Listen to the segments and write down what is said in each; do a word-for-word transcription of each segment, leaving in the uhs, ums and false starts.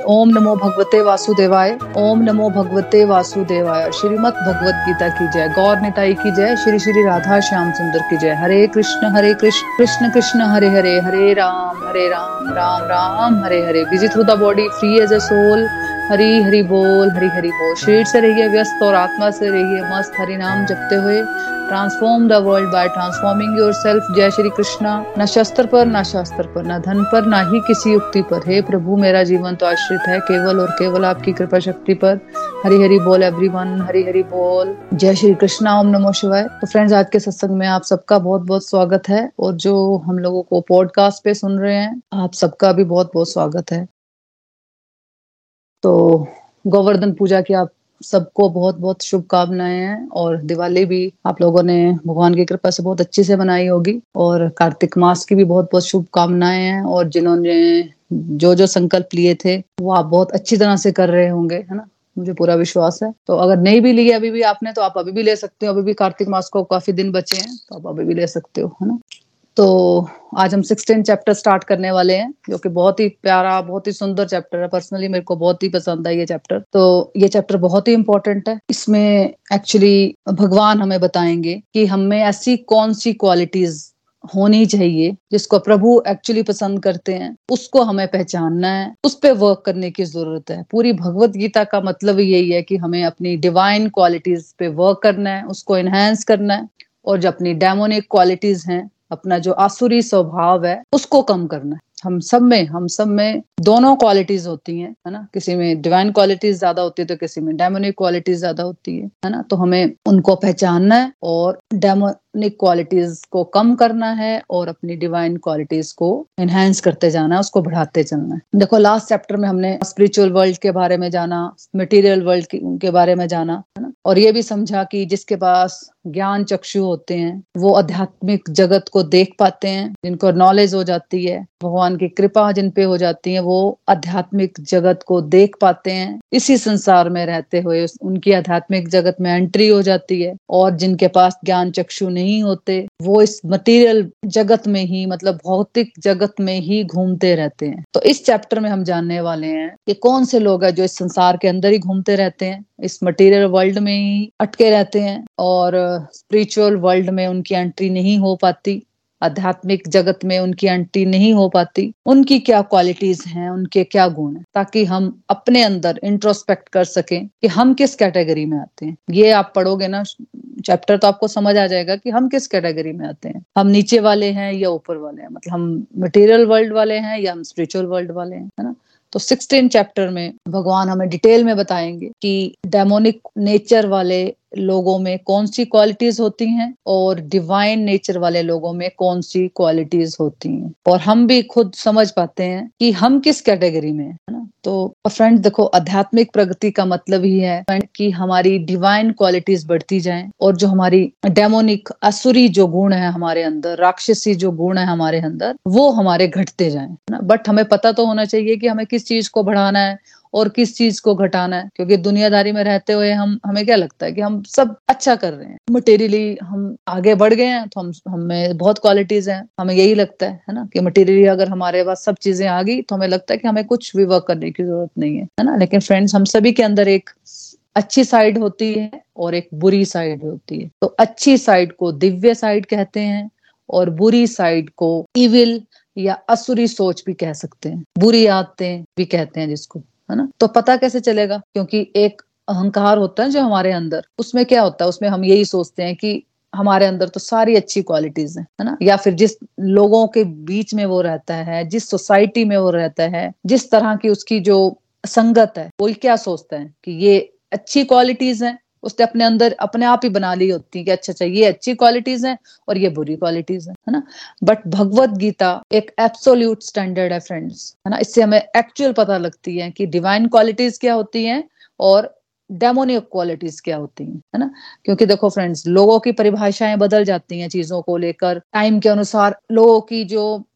ओम नमो भगवते वासुदेवाय, ओम नमो भगवते वासुदेवाय। श्रीमद् भगवत गीता की जय, गौर निताई की जय, श्री श्री राधा श्याम सुंदर की जय। Hare Krishna Hare Krishna Krishna Krishna Hare Hare, Hare Ram Hare Ram Ram Ram Hare Hare. Busy through the body, free as a soul. Hari Hari बोल, हरि हरि बोल। शरीर से रहिए व्यस्त और आत्मा से रहिए मस्त, हरि नाम जपते हुए transform the world by transforming yourself. जय श्री कृष्णा। न शस्त्र पर, न शास्त्र पर, न धन पर, न ही किसी युक्ति पर। हे प्रभु, मेरा जीवन तो आश्रित है केवल और केवल आपकी कृपा शक्ति पर। हरि हरि बोल एवरीवन, हरि हरि बोल। जय श्री कृष्णा, ओम नमो शिवाय। तो फ्रेंड्स, आज के सत्संग में आप सबका बहुत बहुत स्वागत है, और जो हम लोगों को पॉडकास्ट पे सुन रहे हैं, आप सबका भी बहुत बहुत स्वागत है। तो गोवर्धन पूजा की आप सबको बहुत बहुत शुभकामनाएं हैं, और दिवाली भी आप लोगों ने भगवान की कृपा से बहुत अच्छे से मनाई होगी, और कार्तिक मास की भी बहुत बहुत शुभकामनाएं हैं। और जिन्होंने जो जो संकल्प लिए थे वो आप बहुत अच्छी तरह से कर रहे होंगे, है ना, मुझे पूरा विश्वास है। तो अगर नहीं भी लिए अभी भी आपने, तो आप अभी भी ले सकते हो। अभी भी कार्तिक मास को काफी दिन बचे हैं, तो आप अभी भी ले सकते हो, है ना। तो आज हम सिक्सटीन चैप्टर स्टार्ट करने वाले हैं, जो कि बहुत ही प्यारा, बहुत ही सुंदर चैप्टर है। पर्सनली मेरे को बहुत ही पसंद है ये चैप्टर। तो ये चैप्टर बहुत ही इंपॉर्टेंट है। इसमें एक्चुअली भगवान हमें बताएंगे कि हमें ऐसी कौन सी क्वालिटीज होनी चाहिए जिसको प्रभु एक्चुअली पसंद करते हैं, उसको हमें पहचानना है, उस पे वर्क करने की जरूरत है। पूरी भगवत गीता का मतलब यही है कि हमें अपनी डिवाइन क्वालिटीज पे वर्क करना है, उसको एनहांस करना है, और जो अपनी डेमोनिक क्वालिटीज हैं, अपना जो आसुरी स्वभाव है, उसको कम करना है। हम सब में हम सब में दोनों क्वालिटीज होती हैं, है ना। किसी में डिवाइन क्वालिटीज ज्यादा होती है, तो किसी में डेमोनिक क्वालिटीज ज्यादा होती है, है ना। तो हमें उनको पहचानना है और डेमोनिक क्वालिटीज को कम करना है, और अपनी डिवाइन क्वालिटीज को एनहांस करते जाना है, उसको बढ़ाते चलना है। देखो, लास्ट चैप्टर में हमने स्पिरिचुअल वर्ल्ड के बारे में जाना, मटेरियल वर्ल्ड के बारे में जाना, है ना, और ये भी समझा कि जिसके पास ज्ञान चक्षु होते हैं वो आध्यात्मिक जगत को देख पाते हैं, जिनको नॉलेज हो जाती है, भगवान की कृपा जिन पे हो जाती है, वो आध्यात्मिक जगत को देख पाते हैं। इसी संसार में रहते हुए उनकी आध्यात्मिक जगत में एंट्री हो जाती है। और जिनके पास ज्ञान चक्षु नहीं होते, वो इस मटेरियल जगत में ही, मतलब भौतिक जगत में ही घूमते रहते हैं। तो इस चैप्टर में हम जानने वाले हैं कि कौन से लोग हैं जो इस संसार के अंदर ही घूमते रहते हैं, इस मटेरियल वर्ल्ड में ही अटके रहते हैं, और स्पिरिचुअल वर्ल्ड में उनकी एंट्री नहीं हो पाती, आध्यात्मिक जगत में उनकी एंट्री नहीं हो पाती। उनकी क्या क्वालिटीज हैं, उनके क्या गुण हैं, ताकि हम अपने अंदर इंट्रोस्पेक्ट कर सकें कि हम किस कैटेगरी में आते हैं। ये आप पढ़ोगे ना चैप्टर, तो आपको समझ आ जाएगा कि हम किस कैटेगरी में आते हैं। हम नीचे वाले हैं या ऊपर वाले हैं, मतलब हम मटेरियल वर्ल्ड वाले हैं या हम स्पिरिचुअल वर्ल्ड वाले हैं, है ना। तो सिक्सटीन चैप्टर में भगवान हमें डिटेल में बताएंगे कि डेमोनिक नेचर वाले लोगों में कौन सी क्वालिटीज होती हैं, और डिवाइन नेचर वाले लोगों में कौन सी क्वालिटीज होती हैं, और हम भी खुद समझ पाते हैं कि हम किस कैटेगरी में हैं, है ना। तो फ्रेंड्स देखो, आध्यात्मिक प्रगति का मतलब ही है कि हमारी डिवाइन क्वालिटीज बढ़ती जाएं, और जो हमारी डेमोनिक असुरी जो गुण है हमारे अंदर, राक्षसी जो गुण है हमारे अंदर, वो हमारे घटते जाएं, है ना। बट हमें पता तो होना चाहिए कि हमें किस चीज को बढ़ाना है और किस चीज को घटाना है, क्योंकि दुनियादारी में रहते हुए हम हमें क्या लगता है कि हम सब अच्छा कर रहे हैं, मटेरियली हम आगे बढ़ गए हैं, तो हम हमें बहुत क्वालिटीज हैं, हमें यही लगता है है ना, कि मटेरियली अगर हमारे पास सब चीजें आ गई तो हमें लगता है कि हमें कुछ भी वर्क करने की जरूरत नहीं है, है ना। लेकिन फ्रेंड्स, हम सभी के अंदर एक अच्छी साइड होती है और एक बुरी साइड होती है। तो अच्छी साइड को दिव्य साइड कहते हैं, और बुरी साइड को इविल या असुरी सोच भी कह सकते हैं, बुरी आदतें भी कहते हैं जिसको, है ना। तो पता कैसे चलेगा? क्योंकि एक अहंकार होता है जो हमारे अंदर, उसमें क्या होता है, उसमें हम यही सोचते हैं कि हमारे अंदर तो सारी अच्छी क्वालिटीज हैं, है ना। या फिर जिस लोगों के बीच में वो रहता है, जिस सोसाइटी में वो रहता है, जिस तरह की उसकी जो संगत है, वो क्या सोचता है कि ये अच्छी क्वालिटीज हैं, उसने अपने अंदर अपने आप ही बना ली होती है कि अच्छा अच्छा ये अच्छी क्वालिटीज हैं और ये बुरी क्वालिटीज हैं, है ना। बट भगवत गीता एक एब्सोल्यूट स्टैंडर्ड है फ्रेंड्स, है ना। इससे हमें एक्चुअल पता लगती है कि डिवाइन क्वालिटीज क्या होती हैं और डेमोनिक क्वालिटीज क्या होती हैं, है ना। क्योंकि देखो फ्रेंड्स, लोगों की परिभाषाएं बदल जाती हैं चीजों को लेकर, टाइम के अनुसार लोगों की जो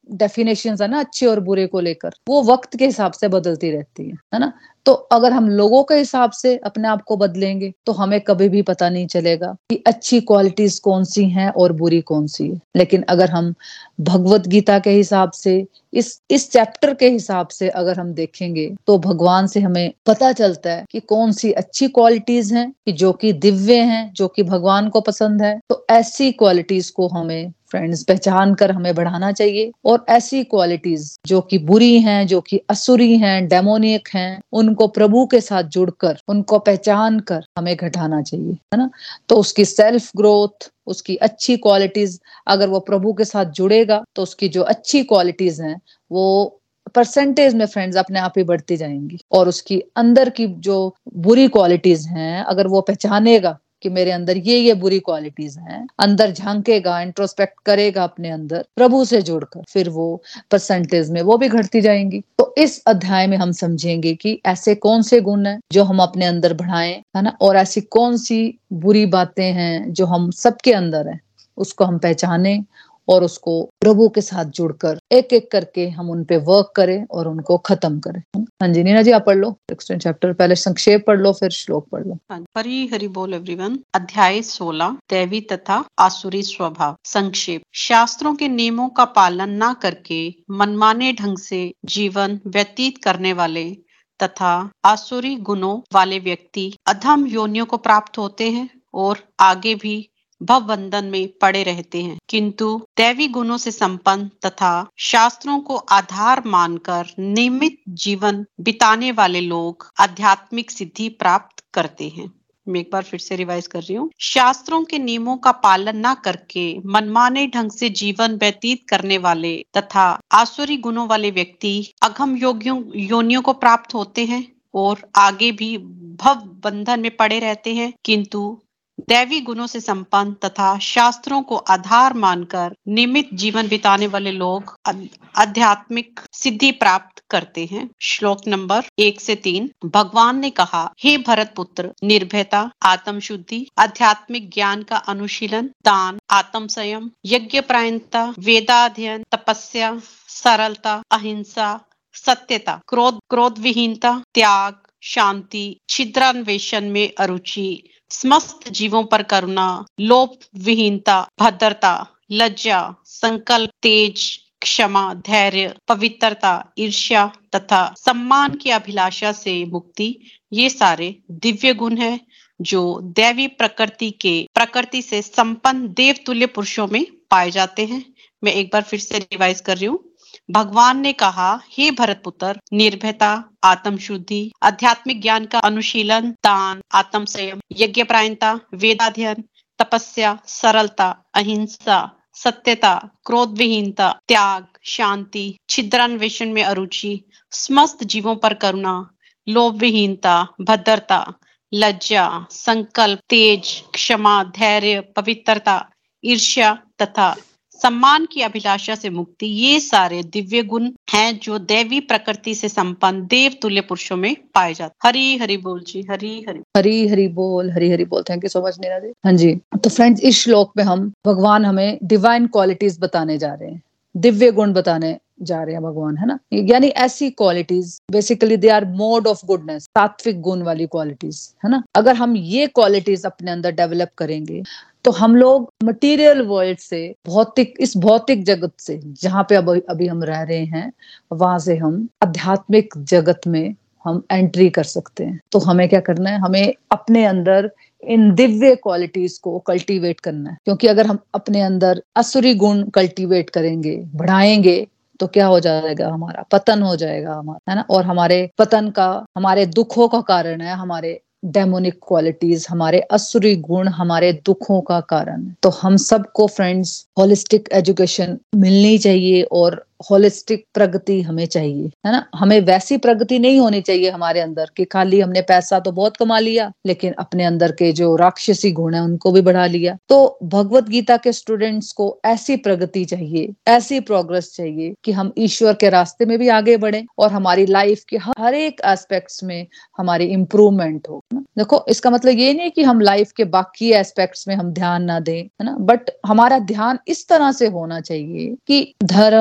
डेफिनेशंस है ना अच्छे और बुरे को लेकर, वो वक्त के हिसाब से बदलती रहती है, है ना। तो अगर हम लोगों के हिसाब से अपने आप को बदलेंगे तो हमें कभी भी पता नहीं चलेगा कि अच्छी क्वालिटीज कौन सी हैं और बुरी कौन सी है। लेकिन अगर हम भगवत गीता के हिसाब से, इस इस चैप्टर के हिसाब से अगर हम देखेंगे तो भगवान से हमें पता चलता है कि कौन सी अच्छी क्वालिटीज हैं, कि जो कि दिव्य हैं, जो कि भगवान को पसंद है। तो ऐसी क्वालिटीज को हमें फ्रेंड्स पहचान कर हमें बढ़ाना चाहिए, और ऐसी क्वालिटीज जो कि बुरी हैं, जो कि असुरी हैं, डेमोनिक हैं, उनको प्रभु के साथ जुड़कर, उनको पहचान कर हमें घटाना चाहिए, है ना। तो उसकी सेल्फ ग्रोथ, उसकी अच्छी क्वालिटीज, अगर वो प्रभु के साथ जुड़ेगा तो उसकी जो अच्छी क्वालिटीज हैं वो परसेंटेज में फ्रेंड्स अपने आप ही बढ़ती जाएंगी। और उसकी अंदर की जो बुरी क्वालिटीज हैं, अगर वो पहचानेगा कि मेरे अंदर ये ये बुरी क्वालिटीज हैं, अंदर झांकेगा, इंट्रोस्पेक्ट करेगा अपने अंदर प्रभु से जुड़कर, फिर वो परसेंटेज में वो भी घटती जाएंगी। तो इस अध्याय में हम समझेंगे कि ऐसे कौन से गुण हैं जो हम अपने अंदर बढ़ाएं, है ना, और ऐसी कौन सी बुरी बातें हैं जो हम सबके अंदर है, उसको हम पहचाने और उसको प्रभु के साथ जुड़कर एक एक करके हम उन पे वर्क करें और उनको खत्म करें। हाँ जी नीना जी, आप पढ़ लो सिक्सटीन चैप्टर, पहले संक्षेप पढ़ लो फिर श्लोक पढ़ लो। हरी हरि बोल एवरीवन। अध्याय सोलह, दैवी तथा आसुरी स्वभाव। संक्षेप। शास्त्रों के नियमों का पालन न करके मनमाने ढंग से जीवन व्यतीत करने वाले तथा आसुरी गुणों वाले व्यक्ति अधम योनियों को प्राप्त होते हैं और आगे भी भव बंधन में पड़े रहते हैं, किंतु दैवी गुणों से संपन्न तथा शास्त्रों को आधार मानकर नियमित जीवन बिताने वाले लोग आध्यात्मिक सिद्धि प्राप्त करते हैं। मैं एक बार फिर से रिवाइज कर रही हूँ। शास्त्रों के नियमों का पालन न करके मनमाने ढंग से जीवन व्यतीत करने वाले तथा आसुरी गुणों वाले व्यक्ति अघम योगियों योनियों को प्राप्त होते हैं और आगे भी भव बंधन में पड़े रहते हैं, किंतु दैवी गुणों से संपन्न तथा शास्त्रों को आधार मानकर नियमित जीवन बिताने वाले लोग आध्यात्मिक सिद्धि प्राप्त करते हैं। श्लोक नंबर एक से तीन। भगवान ने कहा, हे भरत पुत्र, निर्भयता, आत्म शुद्धि, आध्यात्मिक ज्ञान का अनुशीलन, दान, आत्म संयम, यज्ञ परायणता, वेदाध्ययन, तपस्या, सरलता, अहिंसा, सत्यता, क्रोध क्रोध विहीनता, त्याग, शांति, छिद्रान्वेषण में अरुचि, समस्त जीवों पर करुणा, लोभ विहीनता, भद्रता, लज्जा, संकल्प, तेज, क्षमा, धैर्य, पवित्रता, ईर्ष्या तथा सम्मान की अभिलाषा से मुक्ति, ये सारे दिव्य गुण हैं जो दैवी प्रकृति के प्रकृति से संपन्न देवतुल्य पुरुषों में पाए जाते हैं। मैं एक बार फिर से रिवाइज कर रही हूँ। भगवान ने कहा, हे भरत पुत्र, निर्भयता, आत्म शुद्धि, आध्यात्मिक ज्ञान का अनुशीलन, दान, आत्म संयम, यज्ञ परायणता, वेदाध्ययन, तपस्या, सरलता, अहिंसा, सत्यता, क्रोध विहीनता, त्याग, शांति, छिद्रान्वेषण में अरुचि, समस्त जीवों पर करुणा, लोभ विहीनता, भद्रता, लज्जा, संकल्प, तेज, क्षमा, धैर्य, पवित्रता, ईर्ष्या तथा सम्मान की अभिलाषा से मुक्ति, ये सारे दिव्य गुण हैं जो दैवी प्रकृति से संपन्न देव तुल्य पुरुषों में पाए जाते। हरी हरि बोल जी, हरी हरि हरी हरि बोल, हरी हरि बोल। Thank you so much Neena ji. हाँ जी, तो फ्रेंड्स इस श्लोक में हम भगवान हमें डिवाइन क्वालिटीज बताने जा रहे हैं, दिव्य गुण बताने जा रहे हैं भगवान, है ना। यानी ऐसी qualities, basically they are mode of goodness, सात्विक गुण वाली क्वालिटीज, है ना। अगर हम ये क्वालिटीज अपने अंदर डेवलप करेंगे तो हम लोग मटेरियल वर्ल्ड से, भौतिक इस भौतिक जगत से जहाँ पे अब अभी हम रह रहे हैं, वहां से हम आध्यात्मिक जगत में हम एंट्री कर सकते हैं। तो हमें क्या करना है, हमें अपने अंदर इन दिव्य क्वालिटीज को कल्टीवेट करना है, क्योंकि अगर हम अपने अंदर असुरी गुण कल्टीवेट करेंगे, बढ़ाएंगे, तो क्या हो जाएगा, हमारा पतन हो जाएगा हमारा, है ना। और हमारे पतन का, हमारे दुखों का कारण है हमारे डेमोनिक क्वालिटीज, हमारे असुरी गुण हमारे दुखों का कारण। तो हम सबको फ्रेंड्स होलिस्टिक एजुकेशन मिलनी चाहिए और होलिस्टिक प्रगति हमें चाहिए, है ना। हमें वैसी प्रगति नहीं होनी चाहिए हमारे अंदर कि खाली हमने पैसा तो बहुत कमा लिया लेकिन अपने अंदर के जो राक्षसी गुण है उनको भी बढ़ा लिया। तो भगवत गीता के स्टूडेंट्स को ऐसी प्रगति चाहिए, ऐसी प्रोग्रेस चाहिए कि हम ईश्वर के रास्ते में भी आगे बढ़े और हमारी लाइफ के हर एक एस्पेक्ट्स में हमारी इम्प्रूवमेंट हो। देखो, इसका मतलब ये नहीं कि हम लाइफ के बाकी एस्पेक्ट्स में हम ध्यान ना दें, है ना, बट हमारा ध्यान इस तरह से होना चाहिए कि धर्म,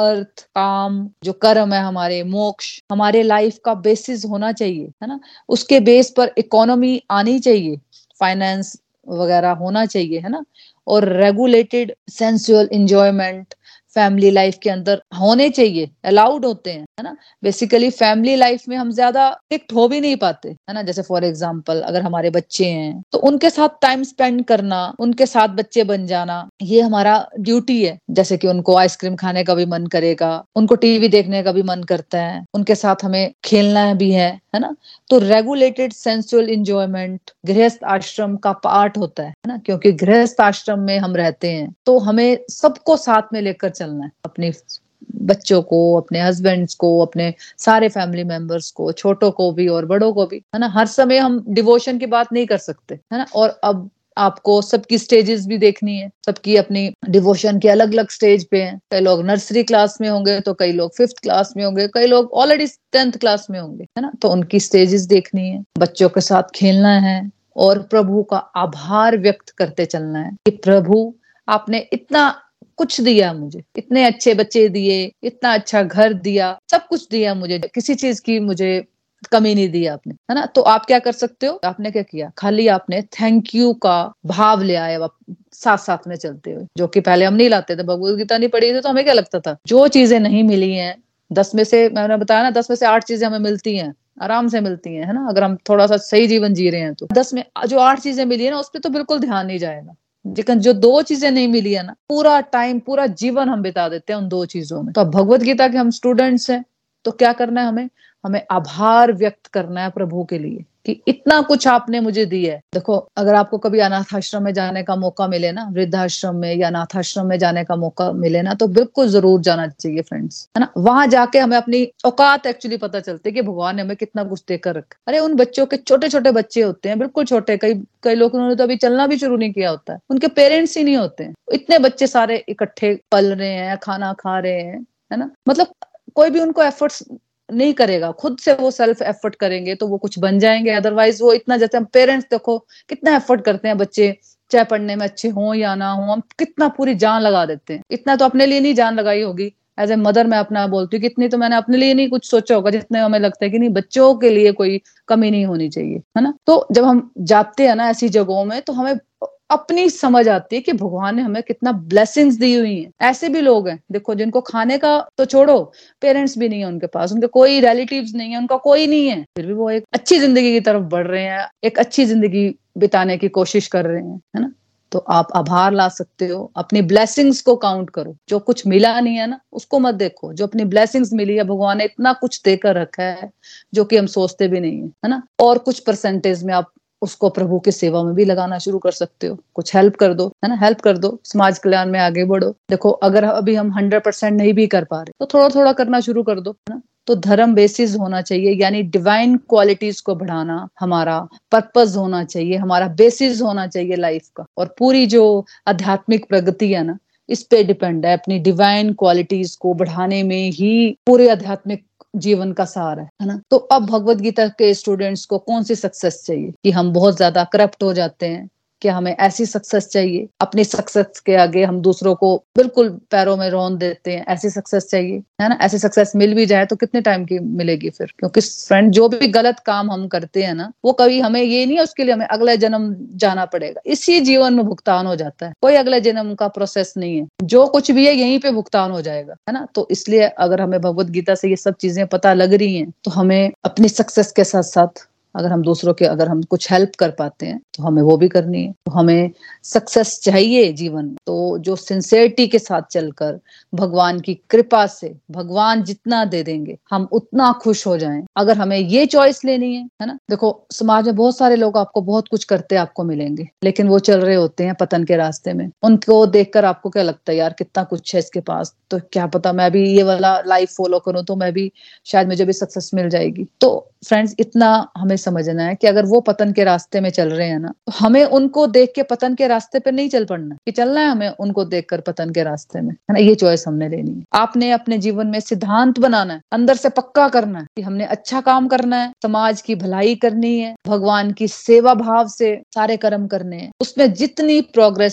अर्थ, काम, जो कर्म है हमारे, मोक्ष हमारे लाइफ का बेसिस होना चाहिए, है ना। उसके बेस पर इकोनॉमी आनी चाहिए, फाइनेंस वगैरह होना चाहिए, है ना। और regulated sensual enjoyment family life के अंदर होने चाहिए, अलाउड होते हैं, है ना। बेसिकली फैमिली लाइफ में हम ज्यादा स्ट्रिक्ट हो भी नहीं पाते, है ना। जैसे फॉर एग्जांपल अगर हमारे बच्चे हैं तो उनके साथ टाइम स्पेंड करना, उनके साथ बच्चे बन जाना, ये हमारा ड्यूटी है। जैसे कि उनको आइसक्रीम खाने का भी मन करेगा, उनको टीवी देखने का भी मन करता है, उनके साथ हमें खेलना भी है, है ना। तो रेगुलेटेड सेंसुअल एंजॉयमेंट गृहस्थ आश्रम का पार्ट होता है ना, क्योंकि गृहस्थ आश्रम में हम रहते हैं तो हमें सबको साथ में लेकर चलना है, अपने बच्चों को, अपने हस्बैंड्स को, अपने सारे फैमिली मेंबर्स को, छोटों को भी और बड़ों को भी, है ना। हर समय हम डिवोशन की बात नहीं कर सकते, है ना। और अब आपको सबकी स्टेजेस भी देखनी है, सबकी अपनी डिवोशन के अलग अलग स्टेज पे हैं। कई लोग नर्सरी क्लास में होंगे तो कई लोग फिफ्थ क्लास में होंगे, कई लोग ऑलरेडी टेंथ क्लास में होंगे, है ना। तो उनकी स्टेजेस देखनी है, बच्चों के साथ खेलना है और प्रभु का आभार व्यक्त करते चलना है कि प्रभु आपने इतना कुछ दिया मुझे, इतने अच्छे बच्चे दिए, इतना अच्छा घर दिया, सब कुछ दिया मुझे, किसी चीज की मुझे कमी नहीं दी आपने, है ना। तो आप क्या कर सकते हो, आपने क्या किया, खाली आपने थैंक यू का भाव ले आए साथ साथ में चलते हुए, जो कि पहले हम नहीं लाते थे। भगवद गीता नहीं पढ़ी थी तो हमें क्या लगता था, जो चीजें नहीं मिली हैं, दस में से मैंने बताया ना, दस में से आठ चीजें हमें मिलती हैं, आराम से मिलती हैं, है ना। अगर हम थोड़ा सा सही जीवन जी रहे हैं तो दस में जो आठ चीजें मिली है ना, उस पर तो बिल्कुल ध्यान नहीं जाएगा। लेकिन जो दो चीजें नहीं मिली है ना, पूरा टाइम, पूरा जीवन हम बिता देते हैं उन दो चीजों में। तो अब भगवत गीता के हम स्टूडेंट्स हैं तो क्या करना है, हमें हमें आभार व्यक्त करना है प्रभु के लिए कि इतना कुछ आपने मुझे दिया है। देखो, अगर आपको कभी अनाथ आश्रम में जाने का मौका मिले ना, वृद्धाश्रम में या अनाथ आश्रम में जाने का मौका मिले ना, तो बिल्कुल जरूर जाना चाहिए फ्रेंड्स, है ना। वहां जाके हमें अपनी औकात एक्चुअली पता चलती है कि भगवान ने हमें कितना कुछ देकर रखा। अरे उन बच्चों के छोटे छोटे बच्चे होते हैं, बिल्कुल छोटे, कई कई लोग उन्होंने तो अभी चलना भी शुरू नहीं किया होता है, उनके पेरेंट्स ही नहीं होते हैं, इतने बच्चे सारे इकट्ठे पल रहे हैं, खाना खा रहे हैं, है ना। मतलब कोई भी उनको एफर्ट्स नहीं करेगा, खुद से वो सेल्फ एफर्ट करेंगे तो वो कुछ बन जाएंगे। अदरवाइज वो इतना, जैसे हम पेरेंट्स देखो कितना एफर्ट करते हैं, बच्चे चाहे पढ़ने में अच्छे हों या ना हो, हम कितना पूरी जान लगा देते हैं। इतना तो अपने लिए नहीं जान लगाई होगी, एज ए मदर मैं अपना बोलती हूँ कि इतनी तो मैंने अपने लिए नहीं कुछ सोचा होगा जितने हमें लगता है कि नहीं, बच्चों के लिए कोई कमी नहीं होनी चाहिए, है ना। तो जब हम जाते हैं ना ऐसी जगहों में, तो हमें अपनी समझ आती है कि भगवान ने हमें कितना ब्लेसिंग्स दी हुई हैं। ऐसे भी लोग हैं देखो, जिनको खाने का तो छोड़ो, पेरेंट्स भी नहीं है उनके पास, उनके कोई रिलेटिव्स नहीं है, उनका कोई नहीं है, फिर भी वो एक अच्छी जिंदगी की तरफ बढ़ रहे हैं, एक अच्छी जिंदगी बिताने की कोशिश कर रहे हैं, है ना। तो आप आभार ला सकते हो, अपनी ब्लेसिंग्स को काउंट करो। जो कुछ मिला नहीं है ना, उसको मत देखो, जो अपनी ब्लेसिंग्स मिली है, भगवान ने इतना कुछ देकर रखा है जो कि हम सोचते भी नहीं है, है ना। और कुछ परसेंटेज में आप उसको प्रभु की सेवा में भी लगाना शुरू कर सकते हो, कुछ हेल्प कर दो, है ना, हेल्प कर दो, समाज कल्याण में आगे बढ़ो। देखो, अगर अभी हम हंड्रेड परसेंट नहीं भी कर पा रहे तो थोड़ा थोड़ा करना शुरू कर दो, है ना। तो धर्म बेसिस होना चाहिए, यानी डिवाइन क्वालिटीज को बढ़ाना हमारा पर्पस होना चाहिए, हमारा बेसिस होना चाहिए लाइफ का। और पूरी जो आध्यात्मिक प्रगति है ना, इस पे डिपेंड है, अपनी डिवाइन क्वालिटीज को बढ़ाने में ही पूरे आध्यात्मिक जीवन का सार है, है ना। तो अब भगवत गीता के स्टूडेंट्स को कौन सी सक्सेस चाहिए, कि हम बहुत ज्यादा करप्ट हो जाते हैं, क्या हमें ऐसी सक्सेस चाहिए, अपनी सक्सेस के आगे हम दूसरों को बिल्कुल पैरों में रौंद देते हैं, ऐसी सक्सेस चाहिए, है ना। ऐसी सक्सेस मिल भी जाए तो कितने टाइम की मिलेगी फिर, क्योंकि फ्रेंड जो भी गलत काम हम करते हैं ना, वो कभी हमें ये नहीं है उसके लिए हमें अगले जन्म जाना पड़ेगा, इसी जीवन में भुगतान हो जाता है, कोई अगले जन्म का प्रोसेस नहीं है, जो कुछ भी है यहीं पे भुगतान हो जाएगा, है ना। तो इसलिए अगर हमें भगवत गीता से ये सब चीजें पता लग रही हैं तो हमें अपनी सक्सेस के साथ साथ अगर हम दूसरों के अगर हम कुछ हेल्प कर पाते हैं तो हमें वो भी करनी है। तो हमें सक्सेस चाहिए जीवन में, तो जो सिंसियरिटी के साथ चलकर भगवान की कृपा से भगवान जितना दे देंगे हम उतना खुश हो जाएं, अगर हमें ये चॉइस लेनी है, है ना। देखो, समाज में बहुत सारे लोग आपको बहुत कुछ करते आपको मिलेंगे, लेकिन वो चल रहे होते हैं पतन के रास्ते में। उनको देखकर आपको क्या लगता है, यार कितना कुछ है इसके पास, तो क्या पता मैं भी ये वाला लाइफ फॉलो करूं तो मैं भी शायद मुझे भी सक्सेस मिल जाएगी। तो फ्रेंड्स, इतना हमें समझना है कि अगर वो पतन के रास्ते में चल रहे हैं ना, तो हमें उनको देख के पतन के रास्ते पे नहीं चल पड़ना, कि चलना है हमें उनको देखकर पतन के रास्ते में, है ना। ये चॉइस हमने लेनी है। आपने अपने जीवन में सिद्धांत बनाना है, अंदर से पक्का करना है कि हमने अच्छा काम करना है, समाज की भलाई करनी है, भगवान की सेवा भाव से सारे कर्म करने हैं, उसमें जितनी प्रोग्रेस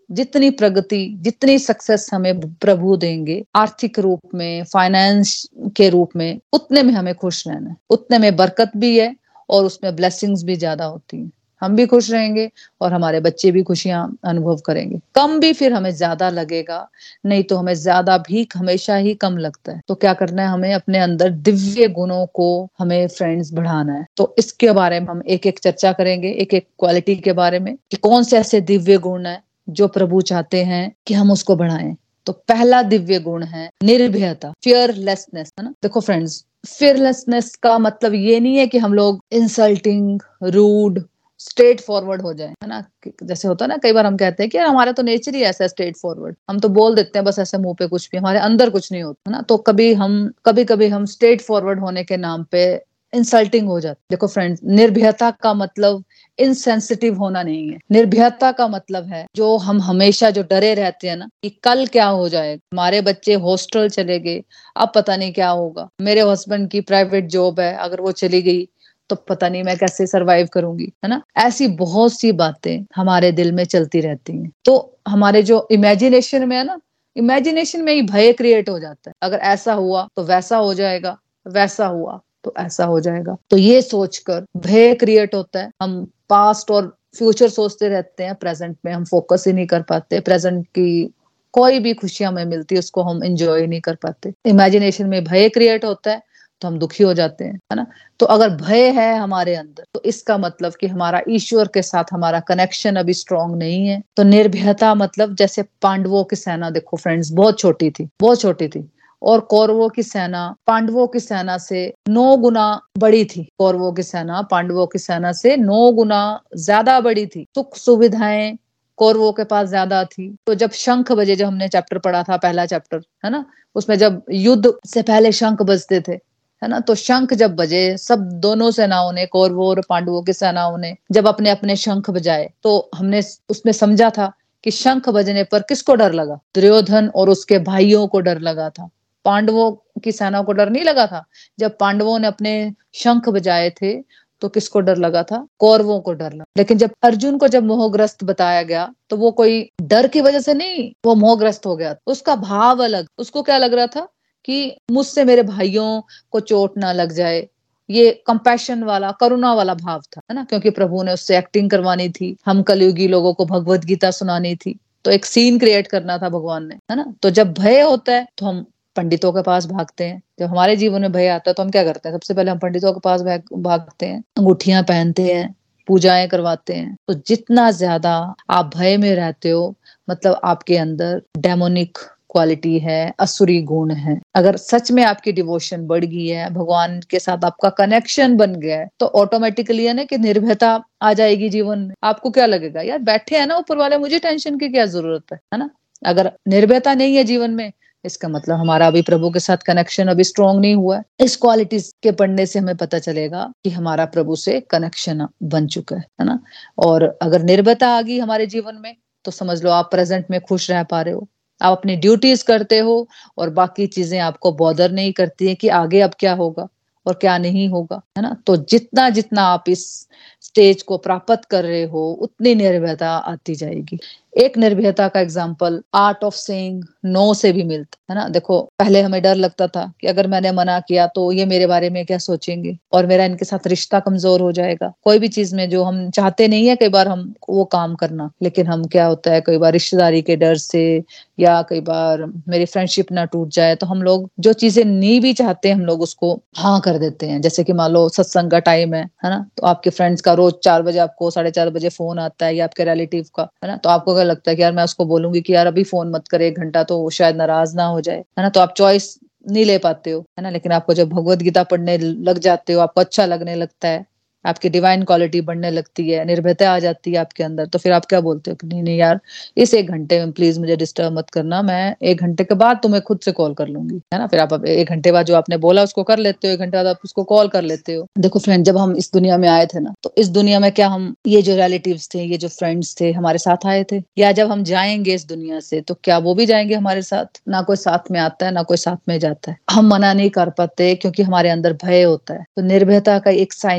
जितनी प्रगति, जितनी सक्सेस हमें प्रभु देंगे आर्थिक रूप में, फाइनेंस के रूप में, उतने में हमें खुश रहना है। उतने में बरकत भी है और उसमें ब्लेसिंग्स भी ज्यादा होती हैं। हम भी खुश रहेंगे और हमारे बच्चे भी खुशियां अनुभव करेंगे। कम भी फिर हमें ज्यादा लगेगा, नहीं तो हमें ज्यादा भी हमेशा ही कम लगता है। तो क्या करना है, हमें अपने अंदर दिव्य गुणों को हमें फ्रेंड्स बढ़ाना है। तो इसके बारे में हम एक एक चर्चा करेंगे, एक एक क्वालिटी के बारे में कि कौन से ऐसे दिव्य गुण है जो प्रभु चाहते हैं कि हम उसको बढ़ाएं। तो पहला दिव्य गुण है निर्भयता, फियरलेसनेस, है ना। देखो फ्रेंड्स, फियरलेसनेस का मतलब ये नहीं है कि हम लोग इंसल्टिंग, रूड, स्ट्रेट फॉरवर्ड हो जाए, है ना। जैसे होता है ना, कई बार हम कहते हैं कि हमारा तो नेचर ही ऐसा है स्ट्रेट फॉरवर्ड, हम तो बोल देते हैं बस ऐसे मुंह पे, कुछ भी हमारे अंदर कुछ नहीं होता, है ना। तो कभी हम कभी कभी हम स्ट्रेट फॉरवर्ड होने के नाम पे इंसल्टिंग हो जाती। देखो फ्रेंड्स, निर्भयता का मतलब इनसेंसिटिव होना नहीं है। निर्भयता का मतलब है जो हम हमेशा जो डरे रहते हैं ना कि कल क्या हो जाएगा, हमारे बच्चे हॉस्टल चले गए, अब पता नहीं क्या होगा, मेरे हस्बैंड की प्राइवेट जॉब है, अगर वो चली गई तो पता नहीं मैं कैसे सरवाइव करूंगी, है ना। ऐसी बहुत सी बातें हमारे दिल में चलती रहती हैं। तो हमारे जो इमेजिनेशन में है ना, इमेजिनेशन में ही भय क्रिएट हो जाता है। अगर ऐसा हुआ तो वैसा हो जाएगा, वैसा हुआ तो ऐसा हो जाएगा। तो ये सोचकर भय क्रिएट होता है। हम पास्ट और फ्यूचर सोचते रहते हैं, प्रेजेंट में हम फोकस ही नहीं कर पाते। प्रेजेंट की कोई भी खुशियां हमें मिलती है उसको हम एंजॉय नहीं कर पाते। इमेजिनेशन में भय क्रिएट होता है तो हम दुखी हो जाते हैं, है ना। तो अगर भय है हमारे अंदर तो इसका मतलब कि हमारा ईश्वर के साथ हमारा कनेक्शन अभी स्ट्रांग नहीं है। तो निर्भयता मतलब, जैसे पांडवों की सेना देखो फ्रेंड्स, बहुत छोटी थी, बहुत छोटी थी, और कौरवों की सेना पांडवों की सेना से नौ गुना बड़ी थी। कौरवों की सेना पांडवों की सेना से नौ गुना ज्यादा बड़ी थी। सुख सुविधाएं कौरवों के पास ज्यादा थी। तो जब शंख बजे, जो हमने चैप्टर पढ़ा था, पहला चैप्टर, है ना, उसमें जब युद्ध से पहले शंख बजते थे, है ना, तो शंख जब बजे, सब दोनों सेनाओं ने, कौरवों और पांडवों की सेनाओं ने जब अपने अपने शंख बजाए, तो हमने उसमें समझा था कि शंख बजने पर किसको डर लगा? दुर्योधन और उसके भाइयों को डर लगा था। पांडवों की सेना को डर नहीं लगा था। जब पांडवों ने अपने शंख बजाए थे तो किसको डर लगा था? कौरवों को डर लगा। लेकिन जब अर्जुन को जब मोहग्रस्त बताया गया तो वो कोई डर की वजह से नहीं, वो मोहग्रस्त हो गया। उसका भाव अलग, उसको क्या लग रहा था कि मुझसे मेरे भाइयों को चोट ना लग जाए। ये कंपैशन वाला, करुणा वाला भाव था, है ना, क्योंकि प्रभु ने उससे एक्टिंग करवानी थी। हम कलयुगी लोगों को भगवत गीता सुनानी थी, तो एक सीन क्रिएट करना था भगवान ने, है ना। तो जब भय होता है तो हम पंडितों के पास भागते हैं। जब हमारे जीवन में भय आता है तो हम क्या करते हैं? सबसे पहले हम पंडितों के पास भागते हैं, अंगूठियां पहनते हैं, पूजाएं करवाते हैं। तो जितना ज्यादा आप भय में रहते हो, मतलब आपके अंदर डेमोनिक क्वालिटी है, असुरी गुण है। अगर सच में आपकी डिवोशन बढ़ गई है, भगवान के साथ आपका कनेक्शन बन गया है, तो ऑटोमेटिकली है ना कि निर्भयता आ जाएगी जीवन में। आपको क्या लगेगा, यार बैठे हैं ना ऊपर वाले, मुझे टेंशन की क्या जरूरत है, है ना। अगर निर्भयता नहीं है जीवन में, इसका मतलब हमारा अभी प्रभु के साथ कनेक्शन अभी स्ट्रॉन्ग नहीं हुआ है। इस क्वालिटीज के पढ़ने से हमें पता चलेगा कि हमारा प्रभु से कनेक्शन बन चुका है, है ना। और अगर निर्भयता आ गई हमारे जीवन में तो समझ लो आप प्रेजेंट में खुश रह पा रहे हो, आप अपनी ड्यूटीज करते हो और बाकी चीजें आपको बॉदर नहीं करती है कि आगे अब क्या होगा और क्या नहीं होगा, है ना। तो जितना जितना आप इस स्टेज को प्राप्त कर रहे हो उतनी निर्भयता आती जाएगी। एक निर्भयता का example art of saying no से भी मिलता है ना। देखो पहले हमें डर लगता था कि अगर मैंने मना किया तो ये मेरे बारे में क्या सोचेंगे और मेरा इनके साथ रिश्ता कमजोर हो जाएगा। कोई भी चीज में जो हम चाहते नहीं है कई बार हम वो काम करना, लेकिन हम क्या होता है, कई बार रिश्तेदारी के डर से या कई बार मेरी फ्रेंडशिप ना टूट जाए तो हम लोग जो चीजें नहीं भी चाहते हम लोग उसको हाँ कर देते हैं। जैसे कि मान लो सत्संग का टाइम है है ना, तो आपके फ्रेंड्स का रोज चार बजे आपको साढ़े चार बजे फोन आता है या आपके रिलेटिव का, है ना, तो आपको क्या लगता है कि यार मैं उसको बोलूंगी कि यार अभी फोन मत करे एक घंटा, तो वो शायद नाराज ना हो जाए, है ना। तो आप चॉइस नहीं ले पाते हो, है ना। लेकिन आपको जब भगवत गीता पढ़ने लग जाते हो, आपको अच्छा लगने लगता है, आपकी डिवाइन क्वालिटी बढ़ने लगती है, निर्भयता आ जाती है आपके अंदर, तो फिर आप क्या बोलते हो कि नहीं नहीं यार इस एक घंटे में प्लीज मुझे डिस्टर्ब मत करना, मैं एक घंटे के बाद तुम्हें खुद से कॉल कर लूंगी, है ना। फिर आप एक घंटे बाद जो आपने बोला उसको कर लेते हो, एक घंटे बाद आप उसको कॉल कर लेते हो। देखो फ्रेंड, जब हम इस दुनिया में आए थे ना, तो इस दुनिया में क्या हम ये जो रिलेटिव्स थे, ये जो फ्रेंड्स थे हमारे साथ आए थे, या जब हम जाएंगे इस दुनिया से तो क्या वो भी जाएंगे हमारे साथ? ना कोई साथ में आता है ना कोई साथ में जाता है। हम मना नहीं कर पाते क्योंकि हमारे अंदर भय होता है। तो निर्भयता का एक साइन ये भी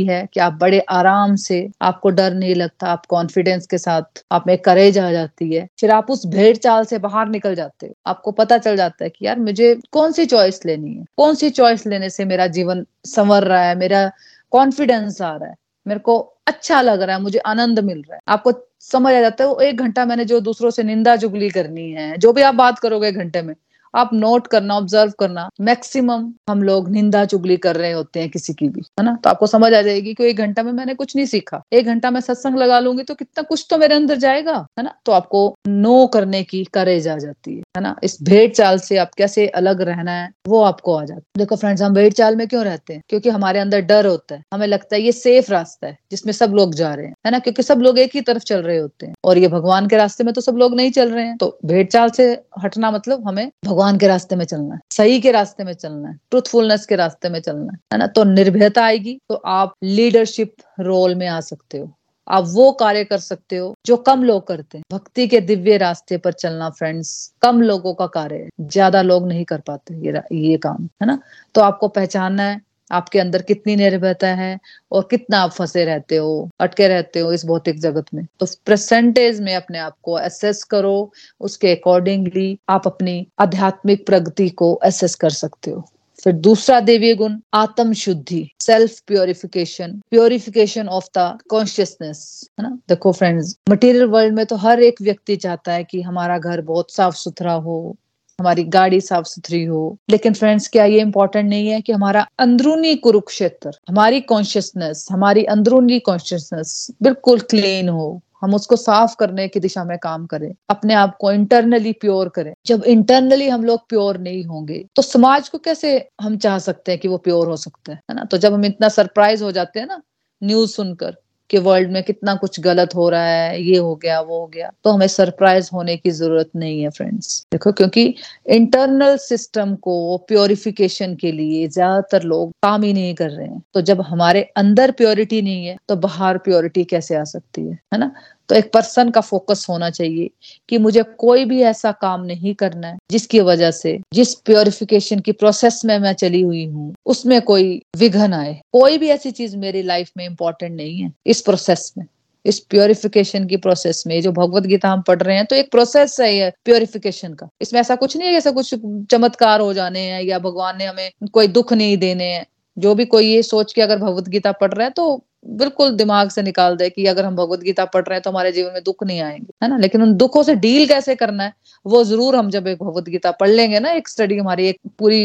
है कि आप बड़े आराम से, आपको डर नहीं लगता, आप कॉन्फिडेंस के साथ, आप में करेज आ जाती है, फिर आप उस भेड़ चाल से बाहर निकल जाते हो। आपको पता चल जाता है कि यार मुझे कौन सी चॉइस लेनी है, कौन सी चॉइस लेने से मेरा जीवन संवर रहा है, मेरा कॉन्फिडेंस आ रहा है, मेरे को अच्छा लग रहा है, मुझे आनंद मिल रहा है। आपको समझ आ जाता है वो एक घंटा मैंने जो दूसरों से निंदा चुगली करनी है, जो भी आप बात करोगे एक घंटे में, आप नोट करना, ऑब्जर्व करना, मैक्सिमम हम लोग निंदा चुगली कर रहे होते हैं किसी की भी, है ना। तो आपको समझ आ जाएगी कि एक घंटा में मैंने कुछ नहीं सीखा, एक घंटा में सत्संग लगा लूंगी तो कितना कुछ तो मेरे अंदर जाएगा, है ना। तो आपको नो करने की करेज आ जाती है, है ना। इस भेड़ चाल से आप कैसे अलग रहना है वो आपको आ जाता है। देखो फ्रेंड्स, हम भेड़ चाल में क्यों रहते हैं? क्योंकि हमारे अंदर डर होता है, हमें लगता है ये सेफ रास्ता है जिसमें सब लोग जा रहे हैं, है ना, क्योंकि सब लोग एक ही तरफ चल रहे होते हैं और ये भगवान के रास्ते में तो सब लोग नहीं चल रहे हैं। तो भेड़ चाल से हटना मतलब हमें भगवान के रास्ते में चलना है, सही के रास्ते में चलना है, ट्रूथफुलनेस के रास्ते में चलना है, है ना। तो निर्भयता आएगी तो आप लीडरशिप रोल में आ सकते हो, आप वो कार्य कर सकते हो जो कम लोग करते हैं। भक्ति के दिव्य रास्ते पर चलना फ्रेंड्स कम लोगों का कार्य है, ज्यादा लोग नहीं कर पाते ये ये काम, है ना। तो आपको पहचानना है आपके अंदर कितनी निर्भयता है और कितना आप फंसे रहते हो, अटके रहते हो इस भौतिक जगत में। तो परसेंटेज में अपने आप को असेस करो, उसके अकॉर्डिंगली आप अपनी आध्यात्मिक प्रगति को असेस कर सकते हो। फिर दूसरा देवीय गुण आत्म शुद्धि, self purification, purification of the consciousness, है ना। देखो फ्रेंड्स, मटेरियल वर्ल्ड में तो हर एक व्यक्ति चाहता है कि हमारा घर बहुत साफ सुथरा हो, हमारी गाड़ी साफ सुथरी हो, लेकिन फ्रेंड्स क्या ये इंपॉर्टेंट नहीं है कि हमारा अंदरूनी कुरुक्षेत्र, हमारी कॉन्शियसनेस, हमारी अंदरूनी कॉन्शियसनेस बिल्कुल क्लीन हो, हम उसको साफ करने की दिशा में काम करें, अपने आप को इंटरनली प्योर करें। जब इंटरनली हम लोग प्योर नहीं होंगे तो समाज को कैसे हम चाह सकते हैं कि वो प्योर हो सकता है, है ना। तो जब हम इतना सरप्राइज हो जाते हैं ना न्यूज सुनकर कि वर्ल्ड में कितना कुछ गलत हो रहा है, ये हो गया वो हो गया, तो हमें सरप्राइज होने की जरूरत नहीं है फ्रेंड्स। देखो, क्योंकि इंटरनल सिस्टम को प्योरिफिकेशन के लिए ज्यादातर लोग काम ही नहीं कर रहे हैं। तो जब हमारे अंदर प्योरिटी नहीं है तो बाहर प्योरिटी कैसे आ सकती है, है ना। तो एक पर्सन का फोकस होना चाहिए कि मुझे कोई भी ऐसा काम नहीं करना है जिसकी वजह से जिस प्योरिफिकेशन की प्रोसेस में मैं चली हुई हूँ उसमें कोई विघ्न आए। कोई भी ऐसी चीज मेरी लाइफ में इंपॉर्टेंट नहीं है इस प्रोसेस में, इस प्योरिफिकेशन की प्रोसेस में। जो भगवत गीता हम पढ़ रहे हैं तो एक प्रोसेस है ये प्योरिफिकेशन का, इसमें ऐसा कुछ नहीं है ऐसा कुछ चमत्कार हो जाने हैं या भगवान ने हमें कोई दुख नहीं देने हैं। जो भी कोई ये सोच के अगर भगवत गीता पढ़ रहे हैं तो बिल्कुल दिमाग से निकाल दे कि अगर हम भगवत गीता पढ़ रहे हैं तो हमारे जीवन में दुख नहीं आएंगे, है ना। लेकिन उन दुखों से डील कैसे करना है वो जरूर हम जब एक भगवत गीता पढ़ लेंगे ना, एक स्टडी हमारी एक पूरी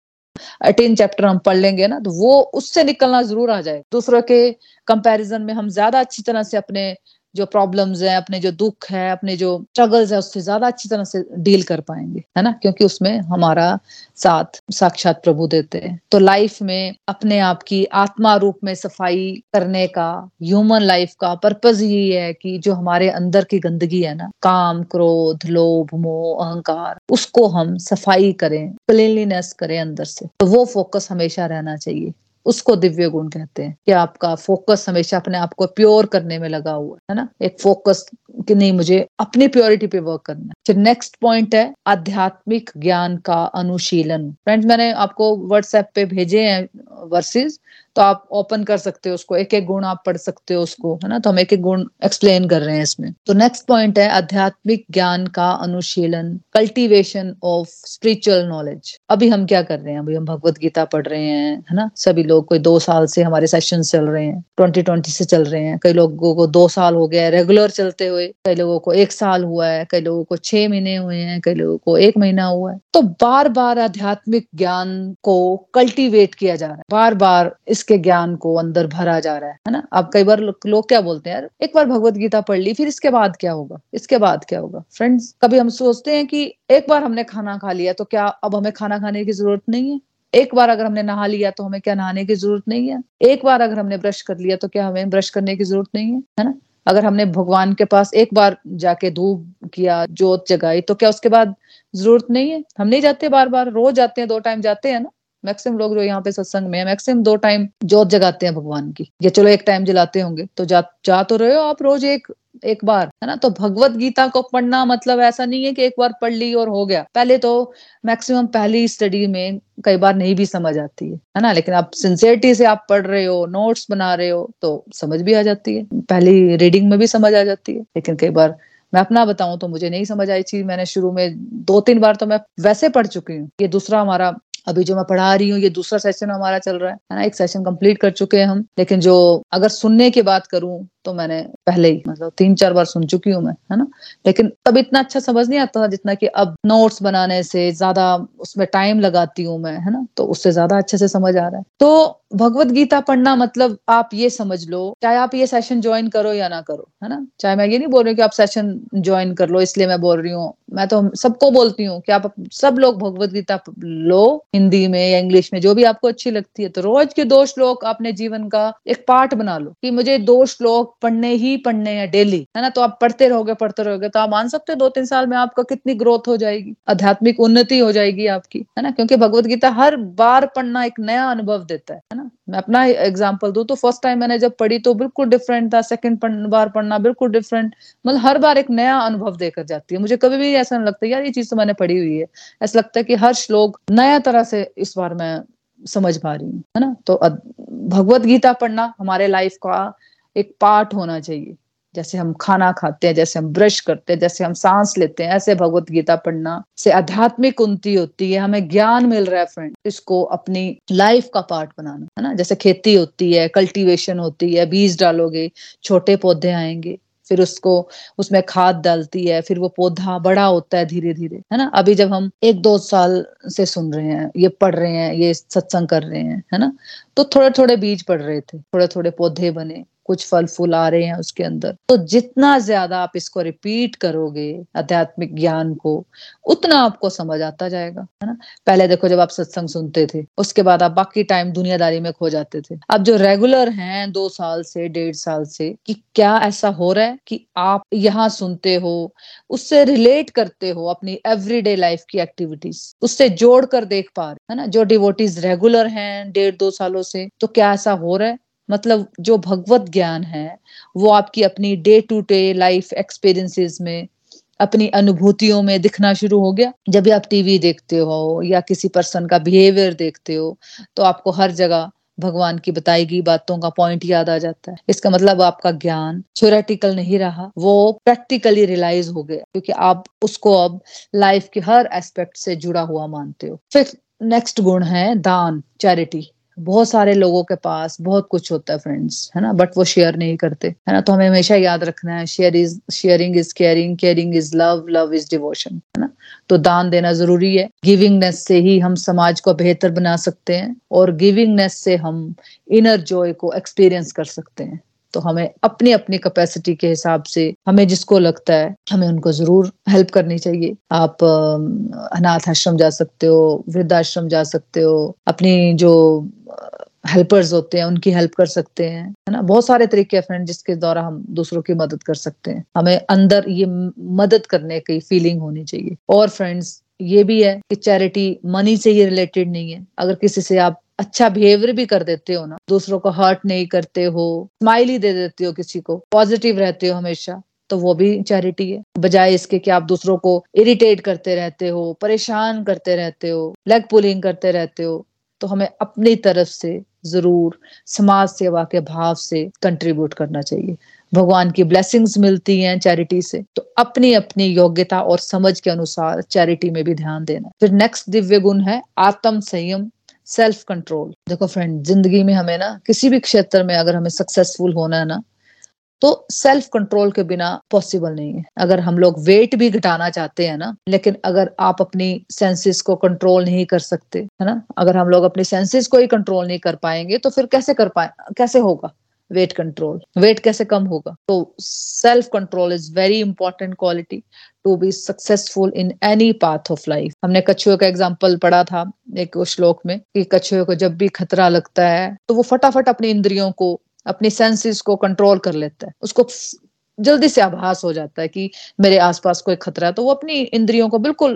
अटेन चैप्टर हम पढ़ लेंगे ना, तो वो उससे निकलना जरूर आ जाए। दूसरों के कंपैरिजन में हम ज्यादा अच्छी तरह से अपने जो प्रॉब्लम्स है, अपने जो दुख है, अपने जो स्ट्रगल्स है उससे ज्यादा अच्छी तरह से डील कर पाएंगे, है ना, क्योंकि उसमें हमारा साथ साक्षात प्रभु देते हैं। तो लाइफ में अपने आप की आत्मा रूप में सफाई करने का, ह्यूमन लाइफ का पर्पस यही है कि जो हमारे अंदर की गंदगी है ना, काम, क्रोध, लोभ, मोह, अहंकार, उसको हम सफाई करें, क्लीनलीनेस करें अंदर से। तो वो फोकस हमेशा रहना चाहिए, उसको दिव्य गुण कहते हैं कि आपका फोकस हमेशा अपने आप को प्योर करने में लगा हुआ है ना, एक फोकस कि नहीं मुझे अपनी प्योरिटी पे वर्क करना है। फिर नेक्स्ट पॉइंट है आध्यात्मिक ज्ञान का अनुशीलन। फ्रेंड्स, मैंने आपको व्हाट्सएप पे भेजे हैं वर्सेस, तो आप ओपन कर सकते हो उसको, एक एक गुण आप पढ़ सकते हो उसको, है ना। तो हम एक एक गुण एक्सप्लेन कर रहे हैं इसमें। तो नेक्स्ट पॉइंट है आध्यात्मिक ज्ञान का अनुशीलन, कल्टीवेशन ऑफ स्पिरिचुअल नॉलेज। अभी हम क्या कर रहे हैं, अभी हम भगवत गीता पढ़ रहे हैं, है ना। सभी लोग, कोई दो साल से हमारे सेशन चल रहे हैं, ट्वेंटी ट्वेंटी से चल रहे हैं, कई लोगों को दो साल हो गया रेगुलर चलते हुए, कई लोगों को एक साल हुआ है, कई लोगों को छह महीने हुए हैं, कई लोगों को एक महीना हुआ है। तो बार बार आध्यात्मिक ज्ञान को कल्टीवेट किया जा रहा है, बार बार इसके ज्ञान को अंदर भरा जा रहा है, है ना। अब कई बार लोग क्या बोलते हैं, यार एक बार भगवत गीता पढ़ ली फिर इसके बाद क्या होगा, इसके बाद क्या होगा। फ्रेंड्स, कभी हम सोचते हैं कि एक बार हमने खाना खा लिया तो क्या अब हमें खाना खाने की जरूरत नहीं है? एक बार अगर हमने नहा लिया तो हमें क्या नहाने की जरूरत नहीं है? एक बार अगर हमने ब्रश कर लिया तो क्या हमें ब्रश करने की जरूरत नहीं है, है ना। अगर हमने भगवान के पास एक बार जाके धूप किया, जोत जगाई, तो क्या उसके बाद जरूरत नहीं है? हम नहीं जाते बार बार, रोज जाते हैं, दो टाइम जाते हैं ना। मैक्सिमम लोग जो यहाँ पे सत्संग में है मैक्सिमम दो टाइम जोत जगाते हैं भगवान की, या चलो एक टाइम जलाते होंगे, तो जा जा तो रहे हो आप रोज एक एक बार, है ना। तो भगवत गीता को पढ़ना मतलब ऐसा नहीं है कि एक बार पढ़ ली और हो गया। पहले तो मैक्सिमम पहली स्टडी में कई बार नहीं भी समझ आती है, है ना। लेकिन आप सिंसियरिटी से आप पढ़ रहे हो, नोट्स बना रहे हो, तो समझ भी आ जाती है। पहली रीडिंग में भी समझ आ जाती है। लेकिन कई बार मैं अपना बताऊं तो मुझे नहीं समझ आई थी। मैंने शुरू में दो तीन बार तो मैं वैसे पढ़ चुकी हूँ। ये दूसरा हमारा अभी जो मैं पढ़ा रही हूँ, ये दूसरा सेशन हमारा चल रहा है, है ना। एक सेशन कंप्लीट कर चुके हैं हम। लेकिन जो अगर सुनने की बात करूं तो मैंने पहले ही मतलब तीन चार बार सुन चुकी हूँ मैं, है ना। लेकिन तब इतना अच्छा समझ नहीं आता था जितना कि अब नोट्स बनाने से ज्यादा उसमें टाइम लगाती हूँ मैं, है ना। तो उससे ज्यादा अच्छे से समझ आ रहा है। तो भगवत गीता पढ़ना मतलब आप ये समझ लो, चाहे आप ये सेशन ज्वाइन करो या ना करो, है ना। चाहे मैं ये नहीं बोल रही हूँ कि आप सेशन ज्वाइन कर लो, इसलिए मैं बोल रही हूँ। मैं तो सबको बोलती हूँ कि आप सब लोग भगवत गीता लो, हिंदी में या इंग्लिश में, जो भी आपको अच्छी लगती है। तो रोज के दो श्लोक अपने जीवन का एक पार्ट बना लो कि मुझे दो श्लोक पढ़ने ही पढ़ने हैं डेली, है ना। तो आप पढ़ते रहोगे पढ़ते रहोगे तो आप मान सकते हो दो तीन साल में आपका कितनी ग्रोथ हो जाएगी, आध्यात्मिक उन्नति हो जाएगी आपकी, है ना। क्योंकि भगवत गीता हर बार पढ़ना एक नया अनुभव देता है, है ना। मैं अपना एग्जाम्पल दूं तो फर्स्ट टाइम मैंने जब पढ़ी तो बिल्कुल डिफरेंट था, सेकंड बार पढ़ना बिल्कुल डिफरेंट। मतलब हर बार एक नया अनुभव देकर जाती है। मुझे कभी भी ऐसा नहीं लगता यार ये चीज तो मैंने पढ़ी हुई है। ऐसा लगता है कि हर श्लोक नया तरह से इस बार मैं समझ पा रही हूँ, है ना। तो भगवत गीता पढ़ना हमारे लाइफ का एक पार्ट होना चाहिए। जैसे हम खाना खाते हैं, जैसे हम ब्रश करते हैं, जैसे हम सांस लेते हैं, ऐसे भगवत गीता पढ़ना से आध्यात्मिक उन्नति होती है, हमें ज्ञान मिल रहा है फ्रेंड। इसको अपनी लाइफ का पार्ट बनाना, है ना। जैसे खेती होती है, कल्टीवेशन होती है, बीज डालोगे, छोटे पौधे आएंगे, फिर उसको उसमें खाद डालती है, फिर वो पौधा बड़ा होता है धीरे धीरे, है ना। अभी जब हम एक दो साल से सुन रहे हैं, ये पढ़ रहे हैं, ये सत्संग कर रहे हैं, है ना, तो थोड़े थोड़े बीज पड़ रहे थे, थोड़े थोड़े पौधे बने, कुछ फल फूल आ रहे हैं उसके अंदर। तो जितना ज्यादा आप इसको रिपीट करोगे आध्यात्मिक ज्ञान को, उतना आपको समझ आता जाएगा, है ना। पहले देखो जब आप सत्संग सुनते थे, उसके बाद आप बाकी टाइम दुनियादारी में खो जाते थे। अब जो रेगुलर हैं दो साल से डेढ़ साल से, कि क्या ऐसा हो रहा है कि आप यहाँ सुनते हो, उससे रिलेट करते हो अपनी एवरीडे लाइफ की एक्टिविटीज, उससे जोड़ कर देख पा रहे, है ना। जो डिवोटीज रेगुलर हैं डेढ़ दो सालों से, तो क्या ऐसा हो रहा है? मतलब जो भगवत ज्ञान है वो आपकी अपनी day to day life experiences में, अपनी अनुभूतियों में दिखना शुरू हो गया। जब भी आप टीवी देखते हो या किसी पर्सन का बिहेवियर देखते हो, तो आपको हर जगह भगवान की बताई गई बातों का पॉइंट याद आ जाता है। इसका मतलब आपका ज्ञान थ्योरेटिकल नहीं रहा, वो प्रैक्टिकली रियलाइज हो गया, क्योंकि आप उसको अब लाइफ के हर एस्पेक्ट से जुड़ा हुआ मानते हो। फिर नेक्स्ट गुण है दान, चैरिटी। बहुत सारे लोगों के पास बहुत कुछ होता है फ्रेंड्स, है ना, बट वो शेयर नहीं करते, है ना। तो हमें हमेशा याद रखना है, share is sharing is caring, caring is love, love is devotion, है ना। तो दान देना जरूरी है। गिविंगनेस से ही हम समाज को बेहतर बना सकते हैं, और गिविंगनेस से हम इनर जॉय को एक्सपीरियंस कर सकते हैं। तो हमें अपनी अपनी कैपेसिटी के हिसाब से, हमें जिसको लगता है, हमें उनको जरूर हेल्प करनी चाहिए। आप अनाथ आश्रम जा सकते हो, वृद्धाश्रम जा सकते हो, अपनी जो हेल्पर्स होते हैं उनकी हेल्प कर सकते हैं, है ना। बहुत सारे तरीके हैं फ्रेंड जिसके द्वारा हम दूसरों की मदद कर सकते हैं। हमें अंदर ये मदद करने की फीलिंग होनी चाहिए। और फ्रेंड्स ये भी है कि चैरिटी मनी से ही रिलेटेड नहीं है। अगर किसी से आप अच्छा बिहेवियर भी कर देते हो ना, दूसरों को हर्ट नहीं करते हो, स्माइल ही दे देते हो किसी को, पॉजिटिव रहते हो हमेशा, तो वो भी चैरिटी है। बजाय इसके कि आप दूसरों को इरिटेट करते रहते हो, परेशान करते रहते हो, लेग पुलिंग करते रहते हो, तो हमें अपनी तरफ से जरूर समाज सेवा के भाव से कंट्रीब्यूट करना चाहिए। भगवान की ब्लेसिंग्स मिलती हैं चैरिटी से, तो अपनी अपनी योग्यता और समझ के अनुसार चैरिटी में भी ध्यान देना। फिर नेक्स्ट दिव्य गुण है आत्म संयम, सेल्फ कंट्रोल। देखो फ्रेंड, जिंदगी में हमें ना किसी भी क्षेत्र में अगर हमें सक्सेसफुल होना है ना, तो सेल्फ कंट्रोल के बिना पॉसिबल नहीं है। अगर हम लोग वेट भी घटाना चाहते हैं ना, लेकिन अगर आप अपनी सेंसेस को कंट्रोल नहीं कर सकते, है ना, अगर हम लोग अपनी सेंसेस को ही कंट्रोल नहीं कर पाएंगे, तो फिर कैसे कर पाए कैसे होगा वेट कंट्रोल? वेट कैसे कम होगा? तो self control is very important quality to be successful in any path of life. हमने कछुए का एग्जाम्पल पढ़ा था एक श्लोक में, कि कछुए को जब भी खतरा लगता है तो वो फटाफट अपनी इंद्रियों को, अपनी सेंसेस को कंट्रोल कर लेता है। उसको जल्दी से आभास हो जाता है कि मेरे आसपास कोई खतरा है, तो वो अपनी इंद्रियों को बिल्कुल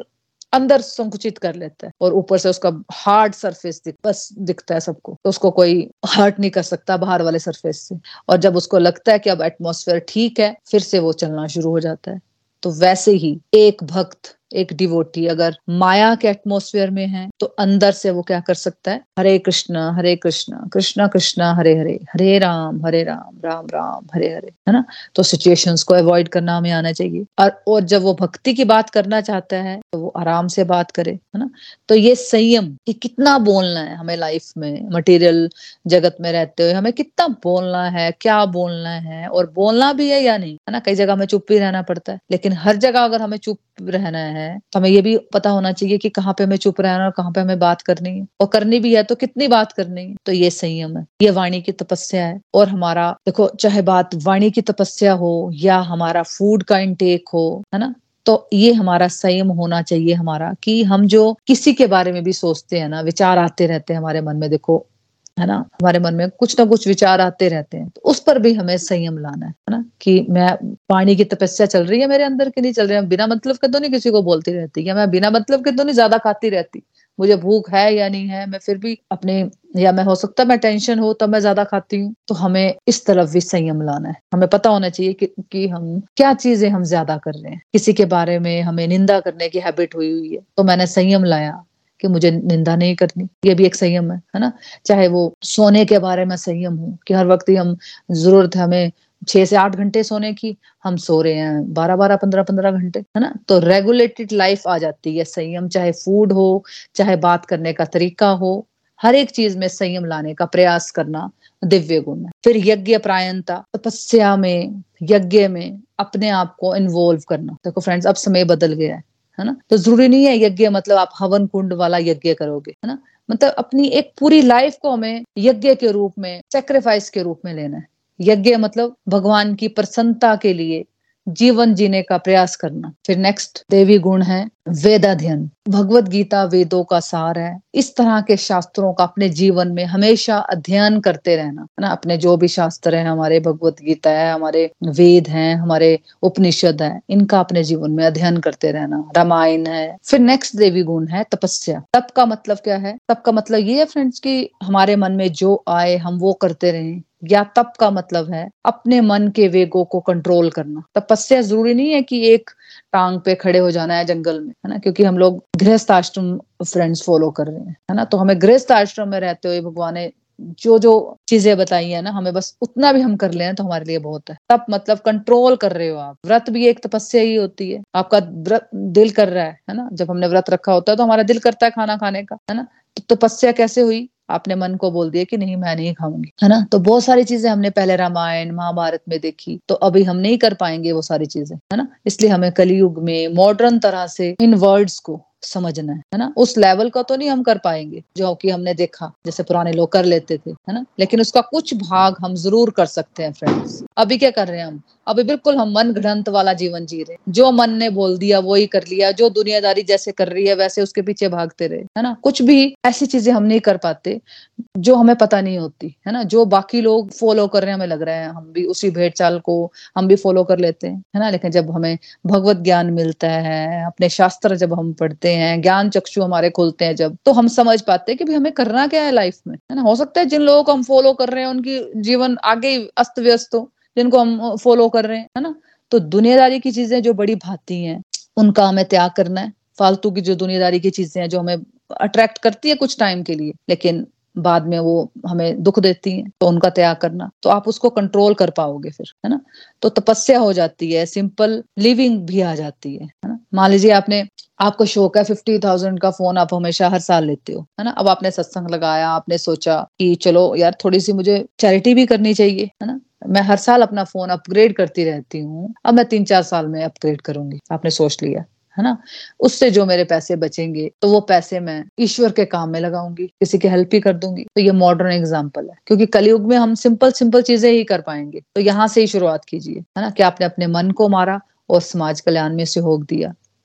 अंदर संकुचित कर लेता है और ऊपर से उसका हार्ड सरफेस दिख, बस दिखता है सबको, तो उसको कोई हर्ट नहीं कर सकता बाहर वाले सरफेस से। और जब उसको लगता है कि अब एटमॉस्फेयर ठीक है, फिर से वो चलना शुरू हो जाता है। तो वैसे ही एक भक्त, एक डिवोटी अगर माया के एटमॉस्फेयर में है तो अंदर से वो क्या कर सकता है, हरे कृष्णा हरे कृष्णा कृष्णा कृष्णा हरे हरे, हरे राम हरे राम राम राम हरे हरे, है ना। तो सिचुएशंस को अवॉइड करना हमें आना चाहिए। और, और जब वो भक्ति की बात करना चाहता है तो वो आराम से बात करे, है ना। तो ये संयम, ये कितना बोलना है हमें लाइफ में, मटेरियल जगत में रहते हुए हमें कितना बोलना है, क्या बोलना है, और बोलना भी है या नहीं, है ना। कई जगह हमें चुप भी रहना पड़ता है, लेकिन हर जगह अगर हमें चुप रहना है तो हमें ये भी पता होना चाहिए कि कहाँ पे हमें चुप रहना और कहाँ पे हमें बात करनी है, और करनी भी है तो कितनी बात करनी है। तो ये संयम है, ये वाणी की तपस्या है। और हमारा देखो, चाहे बात वाणी की तपस्या हो या हमारा फूड का इंटेक हो, है ना, तो ये हमारा संयम होना चाहिए हमारा, कि हम जो किसी के बारे में भी सोचते हैं ना, विचार आते रहते हैं हमारे मन में, देखो है ना, हमारे मन में कुछ ना कुछ विचार आते रहते हैं, तो उस पर भी हमें संयम लाना है, है ना। कि मैं वाणी की तपस्या चल रही है मेरे अंदर की नहीं चल रही है, बिना मतलब के तो नहीं किसी को बोलती रहती, या मैं बिना मतलब के तो नहीं ज्यादा खाती रहती, मुझे भूख है या नहीं है, मैं फिर भी अपने, या मैं हो सकता है मैं टेंशन हो तब मैं ज्यादा खाती हूँ। तो हमें इस तरफ भी संयम लाना है। हमें पता होना चाहिए कि, कि हम क्या चीजें हम ज्यादा कर रहे हैं। किसी के बारे में हमें निंदा करने की हैबिट हुई हुई है, तो मैंने संयम लाया कि मुझे निंदा नहीं करनी, ये भी एक संयम है, है ना। चाहे वो सोने के बारे में संयम हो कि हर वक्त ही हम, जरूरत है हमें छह से आठ घंटे सोने की, हम सो रहे हैं बारह बारह पंद्रह पंद्रह घंटे, है ना। तो रेगुलेटेड लाइफ आ जाती है संयम, चाहे फूड हो, चाहे बात करने का तरीका हो, हर एक चीज में संयम लाने का प्रयास करना दिव्य गुण है। फिर यज्ञ प्रायणता, तपस्या में, यज्ञ में अपने आप को इन्वॉल्व करना। देखो फ्रेंड्स, अब समय बदल गया है, है ना। तो जरूरी नहीं है यज्ञ मतलब आप हवन कुंड वाला यज्ञ करोगे, है ना। मतलब अपनी एक पूरी लाइफ को हमें यज्ञ के रूप में, सेक्रीफाइस के रूप में लेना है। यज्ञ मतलब भगवान की प्रसन्नता के लिए जीवन जीने का प्रयास करना। फिर नेक्स्ट देवी गुण है वेदाध्ययन। भगवत गीता वेदों का सार है। इस तरह के शास्त्रों का अपने जीवन में हमेशा अध्ययन करते रहना, है ना। अपने जो भी शास्त्र है, हमारे भगवत गीता है, हमारे वेद हैं, हमारे उपनिषद है, इनका अपने जीवन में अध्ययन करते रहना। रामायण है। फिर नेक्स्ट देवी गुण है तपस्या। तप का मतलब क्या है? तप का मतलब ये है फ्रेंड्स कि हमारे मन में जो आए हम वो करते रहें, या तप का मतलब है अपने मन के वेगों को कंट्रोल करना। तपस्या जरूरी नहीं है कि एक टांग पे खड़े हो जाना है जंगल में, है ना, क्योंकि हम लोग गृहस्थ आश्रम फ्रेंड्स फॉलो कर रहे हैं, है ना। तो हमें गृहस्थ आश्रम में रहते हुए भगवान ने जो जो चीजें बताई है ना, हमें बस उतना भी हम कर लें तो हमारे लिए बहुत है। तप मतलब कंट्रोल कर रहे हो आप। व्रत भी एक तपस्या ही होती है। आपका व्रत दिल कर रहा है, है ना। जब हमने व्रत रखा होता है तो हमारा दिल करता है खाना खाने का, है ना। तो तपस्या कैसे हुई? आपने मन को बोल दिया कि नहीं मैं नहीं खाऊंगी, है ना। तो बहुत सारी चीजें हमने पहले रामायण महाभारत में देखी, तो अभी हम नहीं कर पाएंगे वो सारी चीजें, है ना। इसलिए हमें कलयुग में मॉडर्न तरह से इन वर्ड्स को समझना है, है ना। उस लेवल का तो नहीं हम कर पाएंगे जो कि हमने देखा जैसे पुराने लोग कर लेते थे, है ना, लेकिन उसका कुछ भाग हम जरूर कर सकते हैं फ्रेंड्स। अभी क्या कर रहे हैं हम? अभी बिल्कुल हम मन ग्रंथ वाला जीवन जी रहे हैं। जो मन ने बोल दिया वो ही कर लिया, जो दुनियादारी जैसे कर रही है वैसे उसके पीछे भागते रहे, है ना। कुछ भी ऐसी चीजें हम नहीं कर पाते जो हमें पता नहीं होती, है ना। जो बाकी लोग फॉलो कर रहे हैं, हमें लग रहा है हम भी उसी भेड़ चाल को हम भी फॉलो कर लेते हैं, है ना। लेकिन जब हमें भगवत ज्ञान मिलता है, अपने शास्त्र जब हम पढ़ते हैं, ज्ञान चक्षु हमारे खुलते हैं जब, तो हम समझ पाते हैं कि भाई हमें करना क्या है लाइफ में, है ना। हो सकता है जिन लोगों को हम फॉलो कर रहे हैं उनकी जीवन आगे अस्त व्यस्त हो, जिनको हम फॉलो कर रहे हैं, है ना। तो दुनियादारी की चीजें जो बड़ी भाती हैं उनका हमें त्याग करना है। फालतू की जो दुनियादारी की चीजें हैं जो हमें अट्रैक्ट करती है कुछ टाइम के लिए, लेकिन बाद में वो हमें दुख देती हैं, तो उनका त्याग करना। तो आप उसको कंट्रोल कर पाओगे फिर, है ना। तो तपस्या हो जाती है, सिंपल लिविंग भी आ जाती है, है ना। मान लीजिए आपने आपको शौक है फिफ्टी थाउजेंड का फोन आप हमेशा हर साल लेते हो, है ना। अब आपने सत्संग लगाया, आपने सोचा कि चलो यार थोड़ी सी मुझे चैरिटी भी करनी चाहिए, है ना। मैं हर साल अपना फोन अपग्रेड करती रहती हूँ, अब मैं तीन चार साल में अपग्रेड करूंगी, आपने सोच लिया, है ना। उससे जो मेरे पैसे बचेंगे तो वो पैसे मैं ईश्वर के काम में लगाऊंगी, किसी की हेल्प ही कर दूंगी। तो ये मॉडर्न एग्जांपल है, क्योंकि कलयुग में हम सिंपल सिंपल चीजें ही कर पाएंगे। तो यहाँ से ही शुरुआत कीजिए, है ना। कि आपने अपने मन को मारा और समाज कल्याण में सहयोग दिया।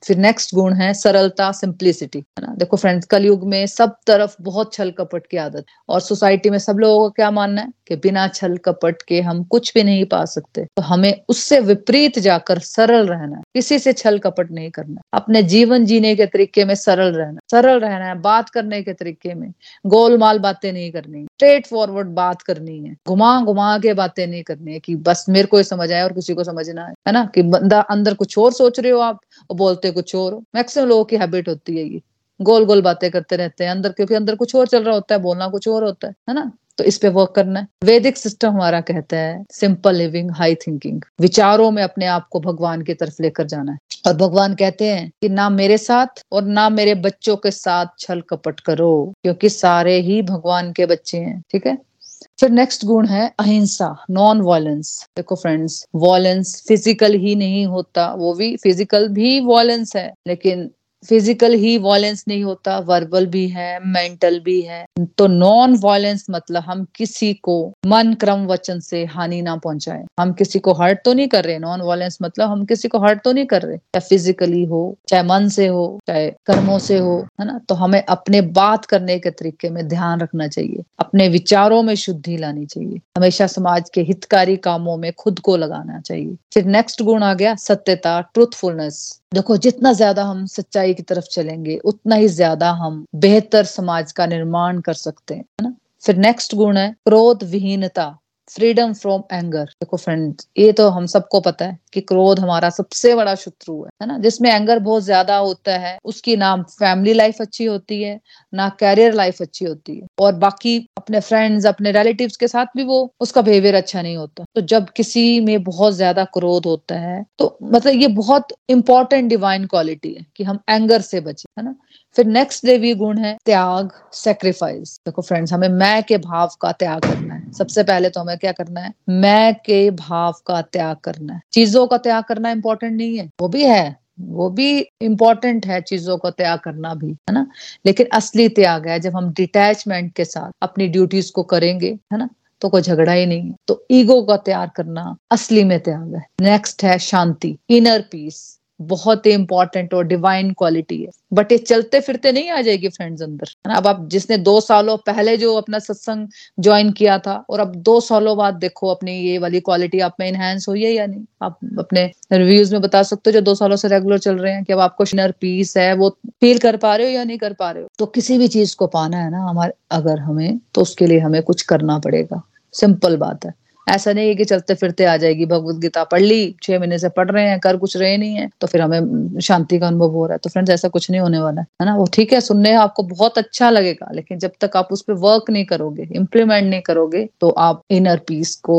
फिर नेक्स्ट गुण है सरलता, सिंप्लिसिटी, है ना। देखो फ्रेंड्स, कलयुग में सब तरफ बहुत छल कपट की आदत, और सोसाइटी में सब लोगों का क्या मानना है कि बिना छल कपट के हम कुछ भी नहीं पा सकते। तो हमें उससे विपरीत जाकर सरल रहना है, किसी से छल कपट नहीं करना, अपने जीवन जीने के तरीके में सरल रहना, सरल रहना है, बात करने के तरीके में गोलमाल बातें नहीं करनी, स्ट्रेट फॉरवर्ड बात करनी है, घुमा घुमा के बातें नहीं करनी है कि बस मेरे को ही समझ आए और किसी को समझना है, है ना। कि बंदा अंदर कुछ और सोच रहे हो आप और बोलते कुछ और हो। मैक्सिमम लोगों की हैबिट होती है ये, गोल गोल बातें करते रहते हैं अंदर, क्योंकि अंदर कुछ और चल रहा होता है, बोलना कुछ और होता है, है ना। तो इस पे वर्क करना है। वैदिक सिस्टम हमारा कहता है सिंपल लिविंग, हाई थिंकिंग, विचारों में अपने आप को भगवान की तरफ लेकर जाना है। और भगवान कहते हैं कि ना मेरे साथ और ना मेरे बच्चों के साथ छल कपट करो, क्योंकि सारे ही भगवान के बच्चे हैं, ठीक है। फिर नेक्स्ट गुण है अहिंसा, नॉन वायलेंस। देखो फ्रेंड्स, वायलेंस फिजिकल ही नहीं होता, वो भी फिजिकल भी वायलेंस है, लेकिन फिजिकल ही वायलेंस नहीं होता, वर्बल भी है, मेंटल भी है। तो नॉन वायलेंस मतलब हम किसी को मन क्रम वचन से हानि ना पहुंचाएं, हम किसी को हर्ट तो नहीं कर रहे। नॉन वायलेंस मतलब हम किसी को हर्ट तो नहीं कर रहे, चाहे फिजिकली हो, चाहे मन से हो, चाहे कर्मों से हो, है ना। तो हमें अपने बात करने के तरीके में ध्यान रखना चाहिए, अपने विचारों में शुद्धि लानी चाहिए, हमेशा समाज के हितकारी कामों में खुद को लगाना चाहिए। फिर नेक्स्ट गुण आ गया सत्यता, ट्रूथफुलनेस। देखो, जितना ज्यादा हम सच्चाई की तरफ चलेंगे उतना ही ज्यादा हम बेहतर समाज का निर्माण कर सकते हैं, है ना। फिर नेक्स्ट गुण है क्रोध विहीनता, फ्रीडम फ्रॉम एंगर। देखो फ्रेंड्स, ये तो हम सबको पता है कि क्रोध हमारा सबसे बड़ा शत्रु है, है ना। जिसमें एंगर बहुत ज्यादा होता है उसकी ना फैमिली लाइफ अच्छी होती है, ना कैरियर लाइफ अच्छी होती है, और बाकी अपने फ्रेंड्स, अपने रिलेटिव्स के साथ भी वो उसका बिहेवियर अच्छा नहीं होता। तो जब किसी में बहुत ज्यादा क्रोध होता है तो मतलब ये बहुत इंपॉर्टेंट डिवाइन क्वालिटी है कि हम एंगर से बचे, है ना। फिर नेक्स्ट देवी गुण है त्याग, सेक्रीफाइस। देखो फ्रेंड्स, हमें मैं के भाव का त्याग करना है। सबसे पहले तो हमें क्या करना है, मैं के भाव का त्याग करना है। चीजों का त्याग करना इंपॉर्टेंट नहीं है, वो भी है, वो भी इम्पोर्टेंट है, चीजों का त्याग करना भी, है ना। लेकिन असली त्याग है जब हम डिटैचमेंट के साथ अपनी ड्यूटीज को करेंगे, है ना, तो कोई झगड़ा ही नहीं है। तो ईगो का त्याग करना असली में त्याग है। नेक्स्ट है शांति, इनर पीस, बहुत ही इंपॉर्टेंट और डिवाइन क्वालिटी है, बट ये चलते फिरते नहीं आ जाएगी फ्रेंड्स अंदर, है ना। अब आप जिसने दो सालों पहले जो अपना सत्संग ज्वाइन किया था और अब दो सालों बाद देखो अपनी ये वाली क्वालिटी आप में इनहेंस हुई है या नहीं। आप अपने रिव्यूज में बता सकते हो जो दो सालों से रेगुलर चल रहे हैं कि अब आपको इनर पीस है वो फील कर पा रहे हो या नहीं कर पा रहे हो। तो किसी भी चीज को पाना है ना हमारे अगर हमें, तो उसके लिए हमें कुछ करना पड़ेगा। सिंपल बात है, ऐसा नहीं है कि चलते फिरते आ जाएगी। भगवत गीता पढ़ ली, छह महीने से पढ़ रहे हैं, कर कुछ रहे नहीं है, तो फिर हमें शांति का अनुभव हो रहा है। तो फ्रेंड्स, ऐसा कुछ नहीं होने वाला है, है ना। वो ठीक है, सुनने आपको बहुत अच्छा लगेगा, लेकिन जब तक आप उस पर वर्क नहीं करोगे, इम्प्लीमेंट नहीं करोगे, तो आप इनर पीस को,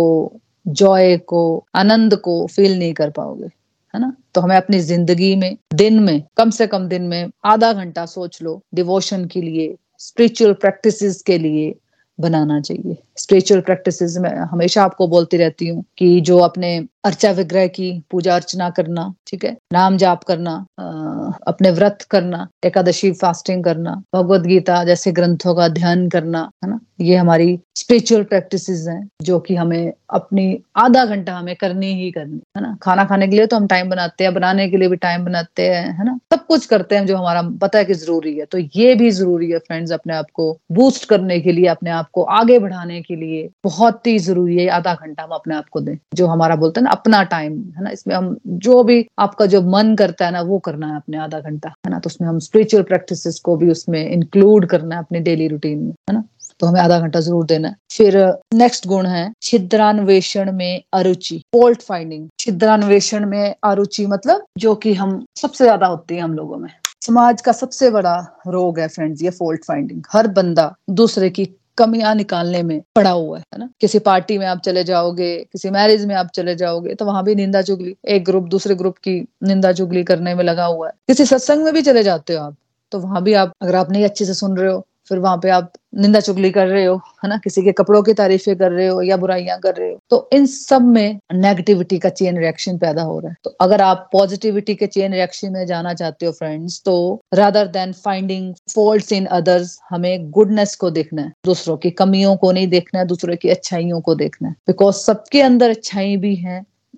जॉय को, आनंद को फील नहीं कर पाओगे, है ना। तो हमें अपनी जिंदगी में दिन में कम से कम दिन में आधा घंटा सोच लो डिवोशन के लिए, स्पिरिचुअल प्रैक्टिसेस के लिए बनाना चाहिए। स्पिरिचुअल प्रैक्टिसेस में हमेशा आपको बोलती रहती हूँ कि जो अपने अर्चा विग्रह की पूजा अर्चना करना, ठीक है, नाम जाप करना, अपने व्रत करना, एकादशी फास्टिंग करना, भगवत गीता जैसे ग्रंथों का ध्यान करना, है ना, ये हमारी स्पिरिचुअल प्रैक्टिसेस हैं जो कि हमें अपनी आधा घंटा हमें करनी ही करनी, है ना। खाना खाने के लिए तो हम टाइम बनाते हैं, बनाने के लिए भी टाइम बनाते हैं, है ना, सब कुछ करते हैं जो हमारा पता है कि जरूरी है। तो ये भी जरूरी है फ्रेंड्स, अपने आप को बूस्ट करने के लिए, अपने आप को आगे बढ़ाने के लिए बहुत ही जरूरी है आधा घंटा हम अपने आप को दें, जो हमारा बोलते हैं ना अपना टाइम, है ना। इसमें हम जो भी आपका जो मन करता है ना वो करना है अपने आधा घंटा, है ना। तो उसमें हम स्पिरिचुअल प्रैक्टिसेस को भी उसमें इंक्लूड करना है अपने डेली रूटीन में, है ना। तो हमें आधा घंटा जरूर देना है। फिर नेक्स्ट गुण है छिद्रान्वेषण में अरुचि, फॉल्ट फाइंडिंग। छिद्रान्वेषण में अरुचि मतलब जो कि हम सबसे ज्यादा होती है हम लोगों में, समाज का सबसे बड़ा रोग है फ्रेंड्स ये फॉल्ट फाइंडिंग। हर बंदा दूसरे की कमियां निकालने में पड़ा हुआ है ना। किसी पार्टी में आप चले जाओगे, किसी मैरिज में आप चले जाओगे, तो वहां भी निंदा चुगली, एक ग्रुप दूसरे ग्रुप की निंदा चुगली करने में लगा हुआ है। किसी सत्संग में भी चले जाते हो आप, तो वहां भी आप अगर आप नहीं अच्छे से सुन रहे हो, फिर वहां पे आप निंदा चुगली कर रहे हो, है ना, किसी के कपड़ों की तारीफें कर रहे हो या बुराइयां कर रहे हो। तो इन सब में नेगेटिविटी का चेन रिएक्शन पैदा हो रहा है। तो अगर आप पॉजिटिविटी के चेन रिएक्शन में जाना चाहते हो फ्रेंड्स, तो rather than finding faults in others, हमें गुडनेस को देखना है, दूसरों की कमियों को नहीं देखना है, दूसरों की अच्छाइयों को देखना है। बिकॉज सबके अंदर अच्छाई भी है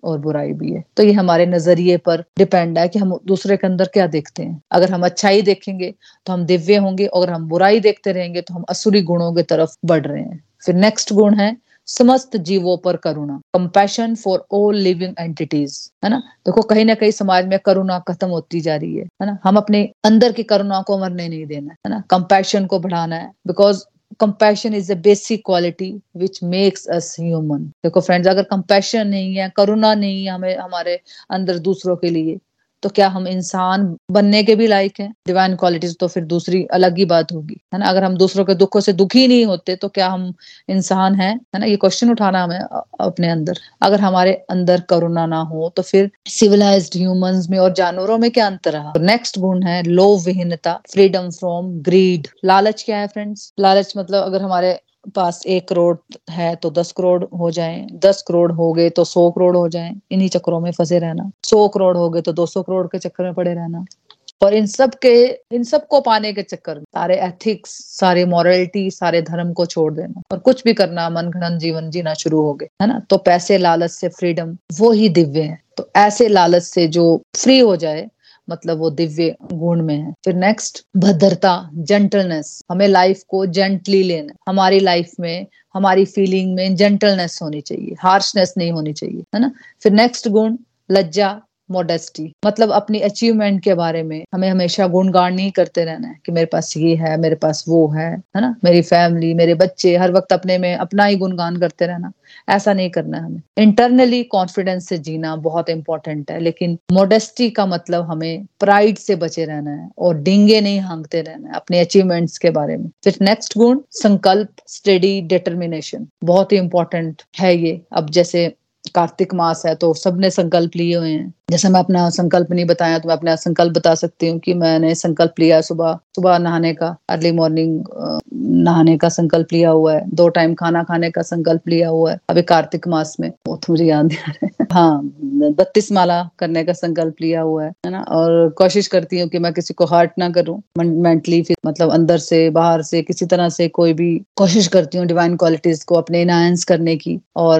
और बुराई भी है। तो ये हमारे नजरिए पर डिपेंड है कि हम दूसरे के अंदर क्या देखते हैं। अगर हम अच्छाई देखेंगे तो हम दिव्य होंगे, अगर हम बुराई देखते रहेंगे तो हम असुरी गुणों की तरफ बढ़ रहे हैं। फिर नेक्स्ट गुण है समस्त जीवों पर करुणा, compassion for all living entities, है ना। देखो कहीं ना कहीं समाज में करुणा खत्म होती जा रही है, है ना। हम अपने अंदर की करुणा को मरने नहीं देना है ना, कंपैशन को बढ़ाना है, because compassion is a basic quality which makes us human. देखो फ्रेंड्स, अगर कंपैशन नहीं है, करुणा नहीं है हमें हमारे अंदर दूसरों के लिए, तो क्या हम इंसान बनने के भी लायक हैं? डिवाइन क्वालिटीज तो फिर दूसरी अलग ही बात होगी, है ना। अगर हम दूसरों के दुखों से दुखी नहीं होते तो क्या हम इंसान हैं? है ना, ये क्वेश्चन उठाना हमें अपने अंदर। अगर हमारे अंदर करुणा ना हो तो फिर सिविलाइज्ड ह्यूमंस में और जानवरों में क्या अंतर है? नेक्स्ट गुण है लोभ विहीनता, फ्रीडम फ्रॉम ग्रीड। लालच क्या है फ्रेंड्स? लालच मतलब अगर हमारे पास एक करोड़ है तो दस करोड़ हो जाए, दस करोड़ हो गए तो सौ करोड़ हो जाए, इन्हीं चक्करों में फंसे रहना। सौ करोड़ हो गए तो दो सौ करोड़ के चक्कर में पड़े रहना। और इन सब के इन सब को पाने के चक्कर में सारे एथिक्स, सारे मॉरलिटी, सारे धर्म को छोड़ देना और कुछ भी करना, मनगढ़ंत जीवन जीना शुरू हो गए, है ना। तो पैसे, लालच से फ्रीडम, वो ही दिव्य है। तो ऐसे लालच से जो फ्री हो जाए मतलब वो दिव्य गुण में है। फिर नेक्स्ट भद्रता, जेंटलनेस। हमें लाइफ को जेंटली लेना, हमारी लाइफ में हमारी फीलिंग में जेंटलनेस होनी चाहिए, हार्शनेस नहीं होनी चाहिए, है ना। फिर नेक्स्ट गुण लज्जा, मोडेस्टी, मतलब अपनी अचीवमेंट के बारे में हमें हमेशा गुणगान नहीं करते रहना है कि मेरे पास ये है, मेरे पास वो है, है ना। मेरी फैमिली, मेरे बच्चे, हर वक्त अपने में अपना ही गुणगान करते रहना, ऐसा नहीं करना है हमें। इंटरनली कॉन्फिडेंस से जीना बहुत इंपॉर्टेंट है, लेकिन मोडेस्टी का मतलब हमें प्राइड से बचे रहना है और डिंगे नहीं हाँकते रहना है अपने अचीवमेंट्स के बारे में। फिर नेक्स्ट गुण संकल्प, स्टडी, डिटर्मिनेशन, बहुत ही इंपॉर्टेंट है ये। अब जैसे कार्तिक मास है तो सबने संकल्प लिए हुए हैं। जैसे मैं अपना संकल्प नहीं बताया तो मैं अपना संकल्प बता सकती हूँ कि मैंने संकल्प लिया सुबह सुबह नहाने का, अर्ली मॉर्निंग नहाने का संकल्प लिया हुआ है। दो टाइम खाना खाने का संकल्प लिया हुआ है अभी कार्तिक मास में, वो तो मुझे याद नहीं आ रहा है। हाँ, बत्तीस माला करने का संकल्प लिया हुआ है, है ना। और कोशिश करती हूँ कि मैं किसी को हर्ट ना करूँ मेंटली, मतलब अंदर से बाहर से किसी तरह से कोई भी कोशिश करती हूँ डिवाइन क्वालिटीज को अपने इनहांस करने की।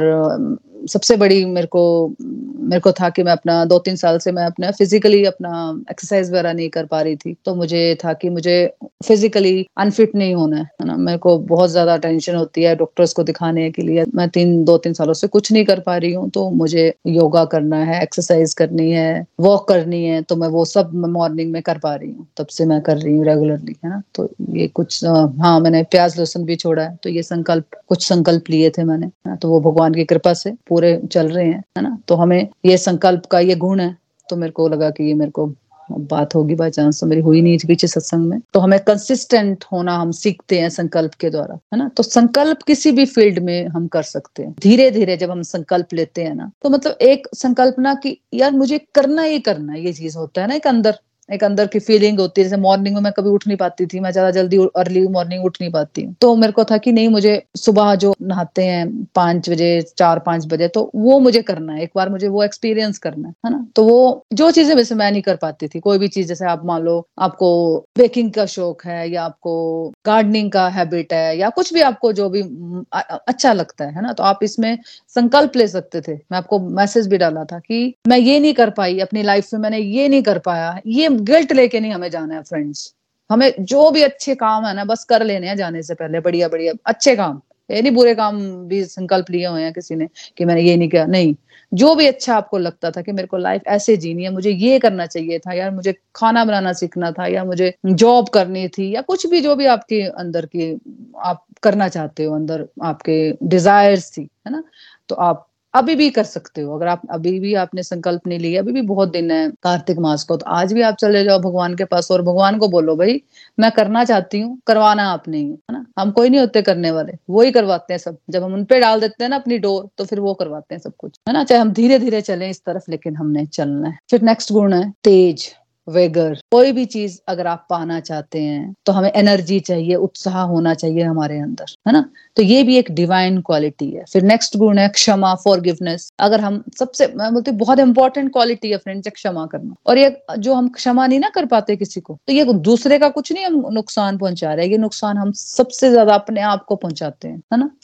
और सबसे बड़ी मेरे को मेरे को था कि मैं अपना दो तीन साल से मैं अपना फिजिकली अपना एक्सरसाइज वगैरह नहीं कर पा रही थी, तो मुझे था कि मुझे फिजिकली अनफिट नहीं होना है, है ना। मेरे को बहुत ज्यादा टेंशन होती है डॉक्टर्स को दिखाने के लिए। मैं तीन दो तीन सालों से कुछ नहीं कर पा रही हूँ, तो मुझे योगा करना है, एक्सरसाइज करनी है, वॉक करनी है, तो मैं वो सब मॉर्निंग में कर पा रही हूँ। तब से मैं कर रही हूँ रेगुलरली, है ना। तो ये कुछ हाँ, मैंने प्याज लहसुन भी छोड़ा है, तो ये संकल्प कुछ संकल्प लिए थे मैंने, तो वो भगवान की कृपा से पूरे चल रहे हैं, है ना। तो हमें ये संकल्प का ये गुण है, तो मेरे को लगा कि ये मेरे को बात होगी बाय चांस, तो मेरी हुई नहीं पीछे सत्संग में। तो हमें कंसिस्टेंट होना हम सीखते हैं संकल्प के द्वारा, है ना। तो संकल्प किसी भी फील्ड में हम कर सकते हैं। धीरे धीरे जब हम संकल्प लेते हैं ना, तो मतलब एक संकल्पना की यार मुझे करना ही करना, ये चीज होता है ना, एक अंदर एक अंदर की फीलिंग होती है। जैसे मॉर्निंग में मैं कभी उठ नहीं पाती थी, मैं ज्यादा जल्दी अर्ली मॉर्निंग उठ नहीं पाती हूँ, तो मेरे को था कि नहीं, मुझे सुबह जो नहाते हैं पांच बजे चार पांच बजे, तो वो मुझे करना है, एक बार मुझे वो एक्सपीरियंस करना है, है ना। तो वो जो चीजें वैसे मैं नहीं कर पाती थी, कोई भी चीज, जैसे आप मान लो आपको बेकिंग का शौक है या आपको गार्डनिंग का हैबिट है या कुछ भी आपको जो भी अच्छा लगता है, है ना, तो आप इसमें संकल्प ले सकते थे। मैं आपको मैसेज भी डाला था कि मैं ये नहीं कर पाई अपनी लाइफ में, मैंने ये नहीं कर पाया, ये गिल्ट लेके नहीं हमें जाना है फ्रेंड्स। हमें जो भी अच्छे काम है ना बस कर लेने हैं जाने से पहले, बढ़िया बढ़िया अच्छे काम, ये नहीं बुरे काम भी संकल्प लिए हुए हैं किसी ने कि मैंने ये नहीं किया, नहीं। जो भी अच्छा आपको लगता था कि मेरे को लाइफ ऐसे जीनी है, मुझे ये करना चाहिए था यार, मुझे खाना बनाना सीखना था, या मुझे जॉब करनी थी, या कुछ भी जो भी आपके अंदर की आप करना चाहते हो, अंदर आपके डिजायर्स थी, है ना, तो आप अभी भी कर सकते हो। अगर आप अभी भी आपने संकल्प नहीं लिया, अभी भी बहुत दिन है कार्तिक मास को, तो आज भी आप चले जाओ भगवान के पास और भगवान को बोलो भाई मैं करना चाहती हूँ, करवाना आपने ही, है ना। हम कोई नहीं होते करने वाले, वो ही करवाते हैं सब। जब हम उनपे डाल देते हैं ना अपनी डोर, तो फिर वो करवाते हैं सब कुछ, है ना। चाहे हम धीरे धीरे चलें इस तरफ, लेकिन हमने चलना है। फिर नेक्स्ट गुण है तेज, वेगर। कोई भी चीज अगर आप पाना चाहते हैं तो हमें एनर्जी चाहिए, उत्साह होना चाहिए हमारे अंदर, है ना। तो ये भी एक डिवाइन क्वालिटी है। फिर नेक्स्ट गुण है क्षमा, फॉरगिवनेस। अगर हम सबसे मैं बोलती हूँ बहुत इंपॉर्टेंट क्वालिटी है फ्रेंड्स, क्षमा करना। और ये जो हम क्षमा नहीं ना कर पाते किसी को, तो ये दूसरे का कुछ नहीं हम नुकसान पहुंचा रहे हैं, ये नुकसान हम सबसे ज्यादा अपने आप को पहुंचाते हैं, है ना।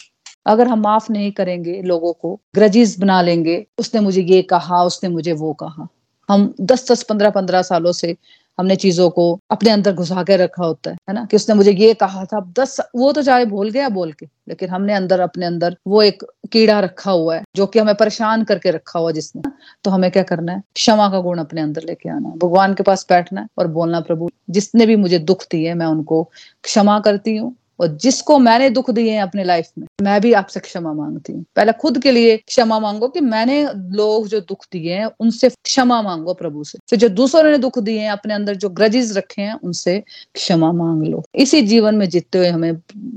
अगर हम माफ नहीं करेंगे लोगों को, ग्रजेस बना लेंगे, उसने मुझे ये कहा, उसने मुझे वो कहा, हम दस दस पंद्रह पंद्रह सालों से हमने चीजों को अपने अंदर घुसा के रखा होता है है ना, कि उसने मुझे ये कहा था, दस वो तो चाहे भूल गया बोल के, लेकिन हमने अंदर अपने अंदर वो एक कीड़ा रखा हुआ है जो कि हमें परेशान करके रखा हुआ जिसने। तो हमें क्या करना है, क्षमा का गुण अपने अंदर लेके आना है, भगवान के पास बैठना है और बोलना, प्रभु जिसने भी मुझे दुख दिए मैं उनको क्षमा करती हूँ, और जिसको मैंने दुख दिए हैं अपने लाइफ में मैं भी आपसे क्षमा मांगती हूँ। पहले खुद के लिए क्षमा मांगो कि मैंने लोग जो दुख दिए हैं उनसे क्षमा मांगो प्रभु से। फिर जो दूसरों ने दुख दिए हैं, अपने अंदर जो ग्रजेस रखे हैं, उनसे क्षमा मांग लो। इसी जीवन में जीतते हुए हमें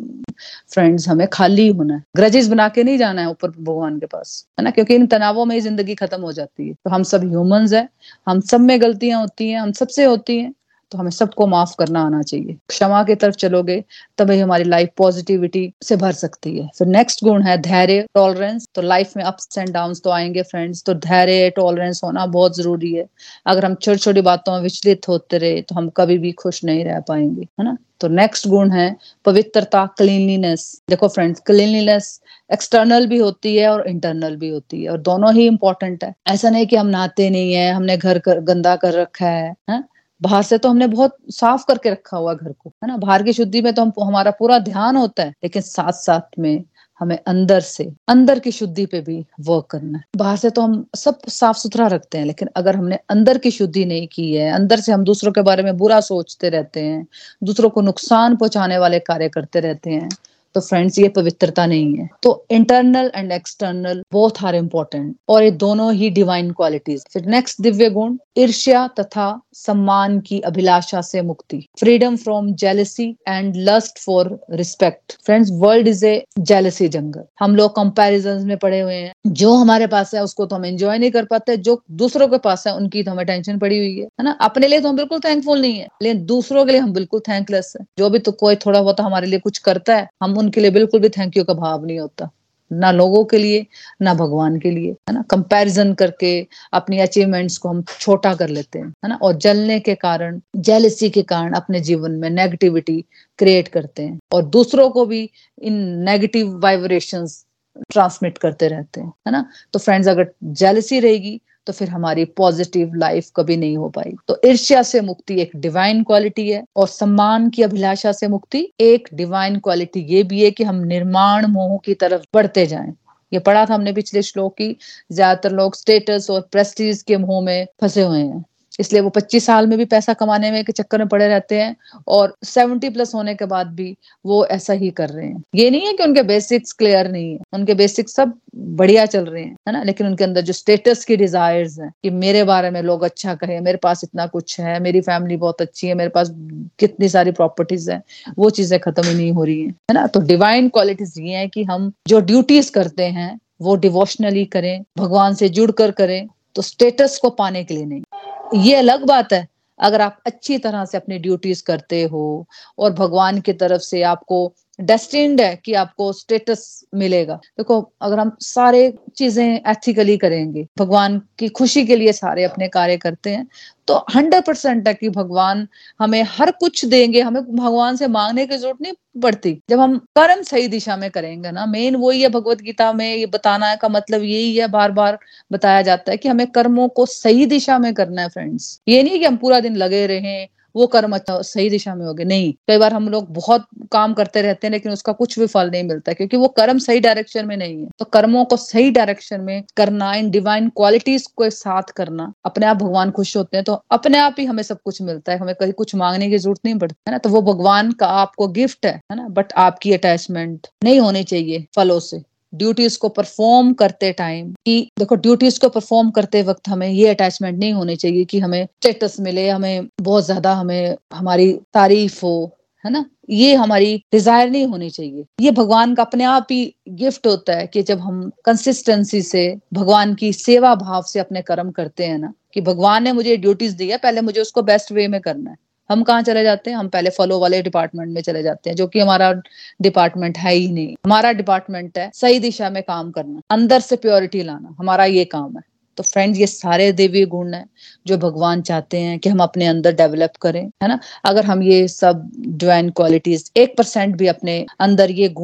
फ्रेंड्स हमें खाली होना है, ग्रजेस बना के नहीं जाना है ऊपर भगवान के पास, है ना, क्योंकि इन तनावों में ही जिंदगी खत्म हो जाती है। तो हम सब ह्यूमंस हैं, हम सब में गलतियां होती हैं, हम सबसे होती हैं, तो हमें सबको माफ करना आना चाहिए। क्षमा की तरफ चलोगे तभी हमारी लाइफ पॉजिटिविटी से भर सकती है। फिर नेक्स्ट गुण है धैर्य, टॉलरेंस। तो लाइफ में अप्स एंड डाउन्स तो आएंगे फ्रेंड्स, तो धैर्य टॉलरेंस होना बहुत जरूरी है। अगर हम छोटी छोटी बातों में विचलित होते रहे तो हम कभी भी खुश नहीं रह पाएंगे, है ना। तो नेक्स्ट गुण है पवित्रता, क्लीनलीनेस। देखो फ्रेंड्स, क्लीनलीनेस एक्सटर्नल भी होती है और इंटरनल भी होती है, और दोनों ही इंपॉर्टेंट है। ऐसा नहीं कि हम नहाते नहीं है, हमने घर कर, गंदा कर रखा है, है? बाहर से तो हमने बहुत साफ करके रखा हुआ घर को, है ना, बाहर की शुद्धि में तो हम हमारा पूरा ध्यान होता है, लेकिन साथ साथ में हमें अंदर से अंदर की शुद्धि पे भी वर्क करना है। बाहर से तो हम सब साफ सुथरा रखते हैं, लेकिन अगर हमने अंदर की शुद्धि नहीं की है, अंदर से हम दूसरों के बारे में बुरा सोचते रहते हैं, दूसरों को नुकसान पहुंचाने वाले कार्य करते रहते हैं, तो फ्रेंड्स ये पवित्रता नहीं है। तो internal and external both are important, और ये दोनों ही डिवाइन क्वालिटीज। फिर नेक्स्ट दिव्य गुण ईर्ष्या तथा सम्मान की अभिलाषा से मुक्ति, freedom from jealousy and lust for respect. Friends, world is a jealousy jungle. हम लोग कंपैरिजन में पड़े हुए हैं, जो हमारे पास है उसको तो हम एंजॉय नहीं कर पाते, जो दूसरों के पास है उनकी तो हमें टेंशन पड़ी हुई है, है ना। अपने लिए तो हम बिल्कुल थैंकफुल नहीं है, लेकिन दूसरों के लिए हम बिल्कुल थैंकलेस है। जो भी तो कोई थोड़ा बहुत हमारे लिए कुछ करता है, हम उनके लिए बिल्कुल भी थैंक यू का भाव नहीं होता, ना लोगों के लिए ना भगवान के लिए, है ना। कंपैरिजन करके अपनी अचीवमेंट्स को हम छोटा कर लेते हैं, है ना, और जलने के कारण, जेलसी के कारण अपने जीवन में नेगेटिविटी क्रिएट करते हैं, और दूसरों को भी इन नेगेटिव वाइब्रेशंस ट्रांसमिट करते रहते हैं, है ना। तो फ्रेंड्स, अगर जेलसी रहेगी तो फिर हमारी पॉजिटिव लाइफ कभी नहीं हो पाई। तो ईर्ष्या से मुक्ति एक डिवाइन क्वालिटी है, और सम्मान की अभिलाषा से मुक्ति एक डिवाइन क्वालिटी ये भी है कि हम निर्माण मोह की तरफ बढ़ते जाएं। ये पढ़ा था हमने पिछले श्लोक की, ज्यादातर लोग स्टेटस और प्रेस्टीज के मोह में फंसे हुए हैं, इसलिए वो पच्चीस साल में भी पैसा कमाने में के चक्कर में पड़े रहते हैं, और सत्तर प्लस होने के बाद भी वो ऐसा ही कर रहे हैं। ये नहीं है कि उनके बेसिक्स क्लियर नहीं है, उनके बेसिक्स सब बढ़िया चल रहे हैं, है ना, लेकिन उनके अंदर जो स्टेटस की डिजायर्स हैं कि मेरे बारे में लोग अच्छा कहें, मेरे पास इतना कुछ है, मेरी फैमिली बहुत अच्छी है, मेरे पास कितनी सारी प्रॉपर्टीज है, वो चीजें खत्म ही नहीं हो रही है, है ना। तो डिवाइन क्वालिटीज ये है कि हम जो ड्यूटीज करते हैं वो डिवोशनली करें, भगवान से जुड़कर करें, तो स्टेटस को पाने के लिए नहीं। ये अलग बात है अगर आप अच्छी तरह से अपनी ड्यूटीज करते हो और भगवान की तरफ से आपको डेस्टिन्ड है कि आपको स्टेटस मिलेगा। देखो, अगर हम सारे चीजें एथिकली करेंगे, भगवान की खुशी के लिए सारे अपने कार्य करते हैं, तो हंड्रेड परसेंट है कि भगवान हमें हर कुछ देंगे, हमें भगवान से मांगने की जरूरत नहीं पड़ती, जब हम कर्म सही दिशा में करेंगे ना। मेन वही है, भगवत गीता में ये बताना का मतलब यही है, बार बार बताया जाता है कि हमें कर्मों को सही दिशा में करना है फ्रेंड्स। ये नहीं कि हम पूरा दिन लगे रहें, वो कर्म अच्छा सही दिशा में हो गए, नहीं। कई बार हम लोग बहुत काम करते रहते हैं लेकिन उसका कुछ भी फल नहीं मिलता, क्योंकि वो कर्म सही डायरेक्शन में नहीं है। तो कर्मों को सही डायरेक्शन में करना, इन डिवाइन क्वालिटीज को साथ करना, अपने आप भगवान खुश होते हैं, तो अपने आप ही हमें सब कुछ मिलता है, हमें कहीं कुछ मांगने की जरूरत नहीं पड़ती, है ना। तो वो भगवान का आपको गिफ्ट है, है ना। बट आपकी अटैचमेंट नहीं होनी चाहिए फलों से। ड्यूटीज को परफॉर्म करते टाइम कि देखो, ड्यूटीज को परफॉर्म करते वक्त हमें ये अटैचमेंट नहीं होनी चाहिए कि हमें स्टेटस मिले, हमें बहुत ज्यादा हमें हमारी तारीफ हो, है ना। ये हमारी डिजायर नहीं होनी चाहिए। ये भगवान का अपने आप ही गिफ्ट होता है कि जब हम कंसिस्टेंसी से भगवान की सेवा भाव से अपने कर्म करते हैं ना, कि भगवान ने मुझे ड्यूटीज दी है, पहले मुझे उसको बेस्ट वे में करना है। हम कहाँ चले जाते हैं, हम पहले फॉलो वाले डिपार्टमेंट में चले जाते हैं, जो कि हमारा डिपार्टमेंट है ही नहीं। हमारा डिपार्टमेंट है सही दिशा में काम करना, अंदर से प्योरिटी लाना, हमारा ये काम है। तो फ्रेंड्स, ये सारे देवी गुण हैं जो भगवान चाहते हैं कि हम अपने अंदर डेवलप करें, है ना। अगर हम ये सब डिवाइन क्वालिटीज एक परसेंट भी अपने अंदर ये गुण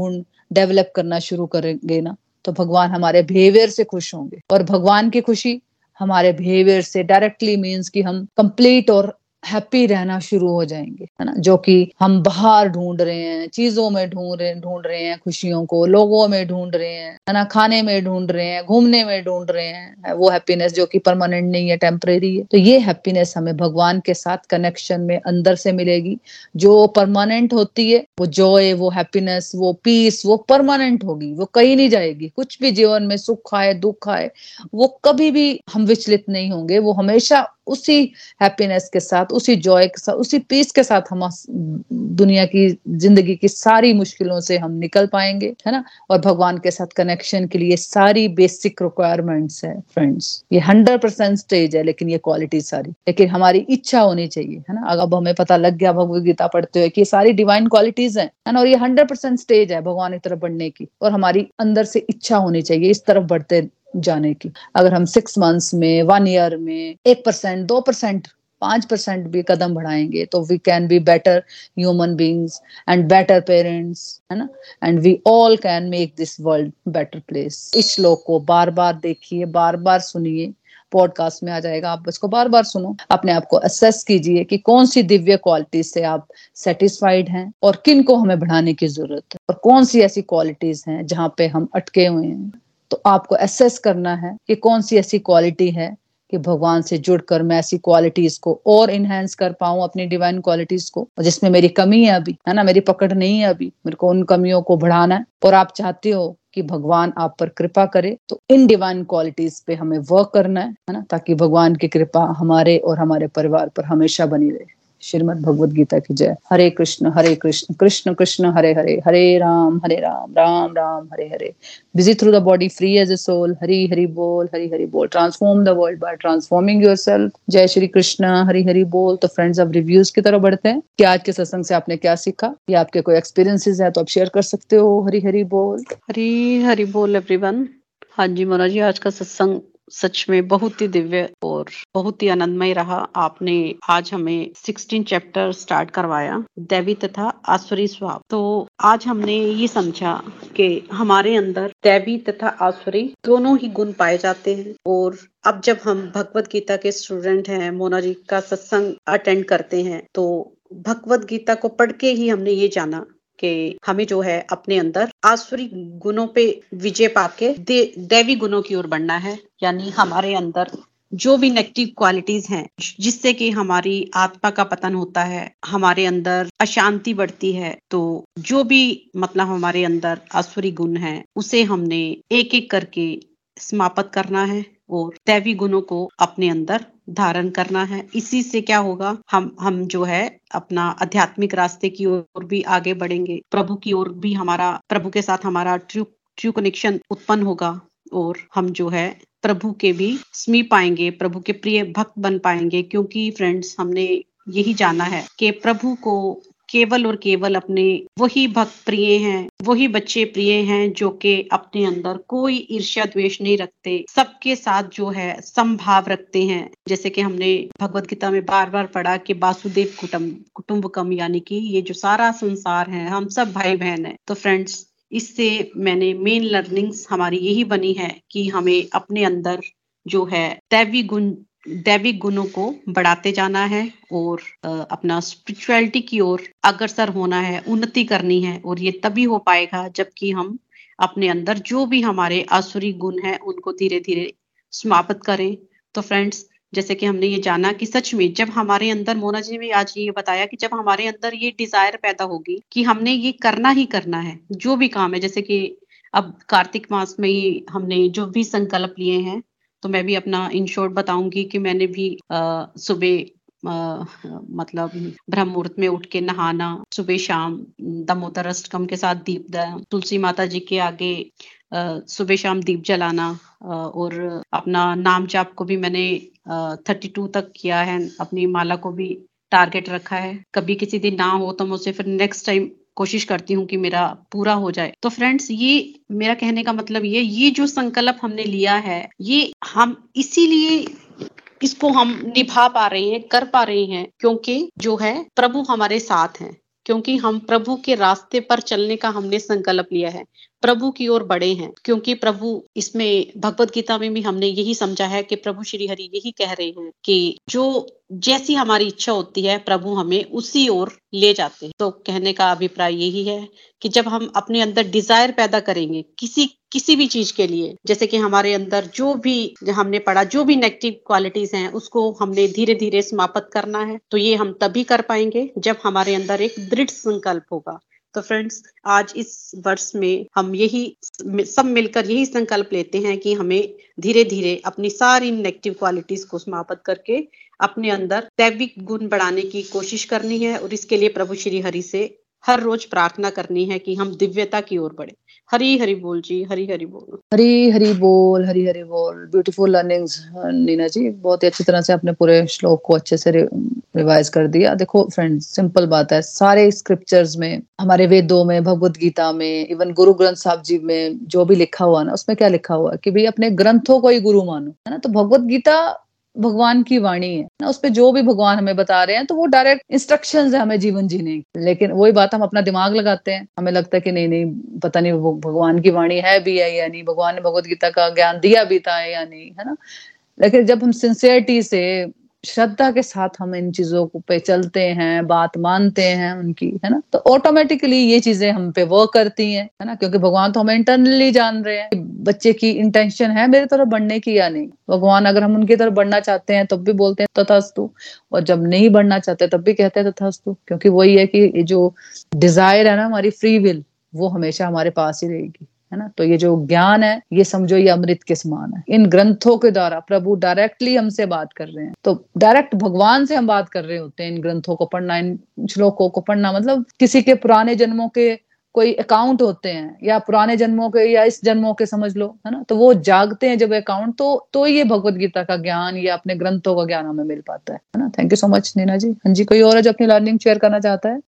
डेवलप करना शुरू करेंगे ना, तो भगवान हमारे बिहेवियर से खुश होंगे, और भगवान की खुशी हमारे बिहेवियर से डायरेक्टली मीन्स कि हम कंप्लीट और हैप्पी रहना शुरू हो जाएंगे, है ना। जो कि हम बाहर ढूंढ रहे हैं, चीजों में ढूंढ रहे ढूंढ रहे हैं खुशियों को, लोगों में ढूंढ रहे हैं, है ना, खाने में ढूंढ रहे हैं, घूमने में ढूंढ रहे हैं, वो हैप्पीनेस जो कि परमानेंट नहीं है, टेम्परेरी है। तो ये हैप्पीनेस हमें भगवान के साथ कनेक्शन में अंदर से मिलेगी। जो परमानेंट होती है, वो जॉय, वो हैप्पीनेस, वो पीस, वो परमानेंट होगी, वो कहीं नहीं जाएगी। कुछ भी जीवन में सुख आए दुख आए, वो कभी भी हम विचलित नहीं होंगे, वो हमेशा उसी हैप्पीनेस के साथ, उसी जॉय के साथ, उसी पीस के साथ हम दुनिया की जिंदगी की सारी मुश्किलों से हम निकल पाएंगे, है ना। और भगवान के साथ कनेक्शन के लिए सारी बेसिक रिक्वायरमेंट्स है फ्रेंड्स। ये हंड्रेड परसेंट स्टेज है, लेकिन ये क्वालिटी सारी, लेकिन हमारी इच्छा होनी चाहिए, है ना। अब हमें पता लग गया भगवद गीता पढ़ते हुए कि ये सारी डिवाइन क्वालिटीज हैं, है ना, और ये हंड्रेड परसेंट स्टेज है भगवान की तरफ बढ़ने की, और हमारी अंदर से इच्छा होनी चाहिए इस तरफ बढ़ते जाने की। अगर हम सिक्स मंथ्स में, वन ईयर में एक परसेंट, दो परसेंट, पांच परसेंट भी कदम बढ़ाएंगे, तो we can be better human beings and better parents, है ना, and we all can make this world better place. इस श्लोक को बार बार देखिए, बार बार सुनिए, पॉडकास्ट में आ जाएगा, आप इसको बार बार सुनो, अपने आप को असेस कीजिए कि कौन सी दिव्य क्वालिटीज से आप सेटिस्फाइड हैं और किन को हमें बढ़ाने की जरूरत है, और कौन सी ऐसी क्वालिटीज हैं जहां पे हम अटके हुए हैं। तो आपको असेस करना है कि कौन सी ऐसी क्वालिटी है कि भगवान से जुड़कर मैं ऐसी क्वालिटीज को और इनहेंस कर पाऊं, अपनी डिवाइन क्वालिटीज को, जिसमें मेरी कमी है अभी, है ना, मेरी पकड़ नहीं है अभी, मेरे को उन कमियों को बढ़ाना है, और आप चाहते हो कि भगवान आप पर कृपा करे, तो इन डिवाइन क्वालिटीज पे हमें वर्क करना है, है ना, ताकि भगवान की कृपा हमारे और हमारे परिवार पर हमेशा बनी रहे। श्रीमद् भगवद गीता की जय। Hare Krishna Hare Krishna Krishna Krishna Hare Hare, Hare Ram Hare Ram Ram Ram Hare Hare. Busy through the body, free as a soul. Hari Hari बोल, हरि हरि बोल। Transform the world by transforming yourself. जय श्री कृष्ण, हरि हरि बोल। तो फ्रेंड्स, अब रिव्यूज की तरफ बढ़ते हैं कि आज के सत्संग से आपने क्या सीखा, या आपके कोई एक्सपीरियंसेस है तो आप शेयर कर सकते हो। हरि हरि बोल। हरी हरि बोल एवरीवन। हाँ जी मोना जी, आज का सत्संग सच में बहुत ही दिव्य और बहुत ही आनंदमय रहा। आपने आज हमें सिक्सटीन चैप्टर स्टार्ट करवाया, दैवी तथा आसुरी स्वभाव। तो आज हमने ये समझा कि हमारे अंदर दैवी तथा आसुरी दोनों ही गुण पाए जाते हैं। और अब जब हम भगवत गीता के स्टूडेंट हैं, मोना जी का सत्संग अटेंड करते हैं, तो भगवत गीता को पढ़ के ही हमने ये जाना कि हमें जो है अपने अंदर आसुरी गुणों पे विजय पाके दे, दैवी गुणों की ओर बढ़ना है। यानी हमारे अंदर जो भी नेगेटिव क्वालिटीज हैं, जिससे कि हमारी आत्मा का पतन होता है, हमारे अंदर अशांति बढ़ती है, तो जो भी मतलब हमारे अंदर आसुरी गुण है, उसे हमने एक एक करके समाप्त करना है और दैवी गुणों को अपने अंदर धारण करना है। इसी से क्या होगा, हम हम जो है अपना आध्यात्मिक रास्ते की ओर भी आगे बढ़ेंगे, प्रभु की ओर भी हमारा, प्रभु के साथ हमारा ट्रू ट्रू कनेक्शन उत्पन्न होगा, और हम जो है प्रभु के भी समीप आएंगे, प्रभु के प्रिय भक्त बन पाएंगे। क्योंकि फ्रेंड्स, हमने यही जाना है कि प्रभु को केवल और केवल अपने वही भक्त प्रिय हैं, वही बच्चे प्रिय हैं जो कि अपने अंदर कोई ईर्ष्या द्वेष नहीं रखते, सबके साथ जो है समभाव रखते हैं। जैसे कि हमने भगवत गीता में बार बार पढ़ा कि वासुदेव कुटुंब कुटुंबकम, यानी कि ये जो सारा संसार है, हम सब भाई बहन हैं। तो फ्रेंड्स, इससे मैंने मेन लर्निंग्स हमारी यही बनी है कि हमें अपने अंदर जो है दैवी गुण दैविक गुणों को बढ़ाते जाना है और अपना स्पिरिचुअलिटी की ओर अग्रसर होना है, उन्नति करनी है। और ये तभी हो पाएगा जबकि हम अपने अंदर जो भी हमारे आसुरी गुण हैं उनको धीरे धीरे समाप्त करें। तो फ्रेंड्स, जैसे कि हमने ये जाना कि सच में जब हमारे अंदर, मोना जी ने आज ये बताया कि जब हमारे अंदर ये डिजायर पैदा होगी कि हमने ये करना ही करना है, जो भी काम है। जैसे कि अब कार्तिक मास में ही हमने जो भी संकल्प लिए हैं, तो मैं भी अपना इन शॉर्ट बताऊंगी कि मैंने भी सुबह मतलब ब्रह्म मुहूर्त में उठ के नहाना, सुबह शाम दामोदर अष्टकम के साथ दीपदान, तुलसी माता जी के आगे सुबह शाम दीप जलाना, और अपना नाम जाप को भी मैंने थर्टी टू तक किया है, अपनी माला को भी टारगेट रखा है। कभी किसी दिन ना हो तो मुझसे फिर नेक्स्ट टाइम कोशिश करती हूँ कि मेरा पूरा हो जाए। तो फ्रेंड्स, ये मेरा कहने का मतलब ये ये जो संकल्प हमने लिया है, ये हम इसीलिए इसको हम निभा पा रहे हैं, कर पा रहे हैं, क्योंकि जो है प्रभु हमारे साथ हैं। क्योंकि हम प्रभु के रास्ते पर चलने का हमने संकल्प लिया है, प्रभु की ओर बढ़े हैं। क्योंकि प्रभु, इसमें भगवत गीता में भी हमने यही समझा है कि प्रभु श्री हरि यही कह रहे हैं कि जो जैसी हमारी इच्छा होती है प्रभु हमें उसी ओर ले जाते हैं। तो कहने का अभिप्राय यही है कि जब हम अपने अंदर डिजायर पैदा करेंगे किसी किसी भी चीज के लिए, जैसे कि हमारे अंदर जो भी हमने पढ़ा, जो भी नेगेटिव क्वालिटीज हैं उसको हमने धीरे धीरे समाप्त करना है। तो ये हम तभी कर पाएंगे जब हमारे अंदर एक दृढ़ संकल्प होगा। तो फ्रेंड्स, आज इस वर्ष में हम यही सब मिलकर यही संकल्प लेते हैं कि हमें धीरे धीरे अपनी सारी नेगेटिव क्वालिटीज को समाप्त करके अपने अंदर दैविक गुण बढ़ाने की कोशिश करनी है। और इसके लिए प्रभु श्री हरि से हर रोज प्रार्थना करनी है कि हम दिव्यता की ओर बढ़े। हरी हरि बोल जी, हरी हरि बोल, हरी हरि बोल, हरी हरि बोल। ब्यूटीफुल लर्निंग्स नीना जी, बहुत ही अच्छी तरह से आपने पूरे श्लोक को अच्छे से रिवाइज कर दिया। देखो फ्रेंड्स, सिंपल बात है, सारे स्क्रिप्चर्स में, हमारे वेदों में, भगवत गीता में, इवन गुरु ग्रंथ साहब जी में जो भी लिखा हुआ ना, उसमें क्या लिखा हुआ है कि भाई अपने ग्रंथों को ही गुरु मानो, है ना। तो भगवत गीता भगवान की वाणी है ना, उसपे जो भी भगवान हमें बता रहे हैं तो वो डायरेक्ट इंस्ट्रक्शंस है हमें जीवन जीने की। लेकिन वही बात, हम अपना दिमाग लगाते हैं, हमें लगता है कि नहीं नहीं पता नहीं वो भगवान की वाणी है भी है या नहीं, भगवान ने भगवत गीता का ज्ञान दिया भी था या नहीं, है ना। लेकिन जब हम सिंसियरिटी से, श्रद्धा के साथ हम इन चीजों को पे चलते हैं, बात मानते हैं उनकी, है ना, तो ऑटोमेटिकली ये चीजें हम पे वर्क करती हैं, है ना। क्योंकि भगवान तो हमें इंटरनली जान रहे हैं कि बच्चे की इंटेंशन है मेरी तरफ बढ़ने की या नहीं। भगवान अगर हम उनकी तरफ बढ़ना चाहते हैं तब भी बोलते हैं तथास्तु, और जब नहीं बढ़ना चाहते तब भी कहते हैं तथास्तु। क्योंकि वही है कि जो डिजायर है ना, हमारी फ्री विल, वो हमेशा हमारे पास ही रहेगी, है ना। तो ये जो ज्ञान है, ये समझो ये अमृत के समान है। इन ग्रंथों के द्वारा प्रभु डायरेक्टली हमसे बात कर रहे हैं। तो डायरेक्ट भगवान से हम बात कर रहे होते हैं। इन ग्रंथों को पढ़ना, इन श्लोकों को पढ़ना, मतलब किसी के पुराने जन्मों के कोई अकाउंट होते हैं, या पुराने जन्मों के या इस जन्मों के, समझ लो, है ना। तो वो जागते हैं जब अकाउंट, तो तो ये भगवत गीता का ज्ञान या अपने ग्रंथों का ज्ञान हमें मिल पाता है, है ना। Thank you so much Neena ji. हाँ जी, कोई और है जो अपनी लर्निंग शेयर करना चाहता है?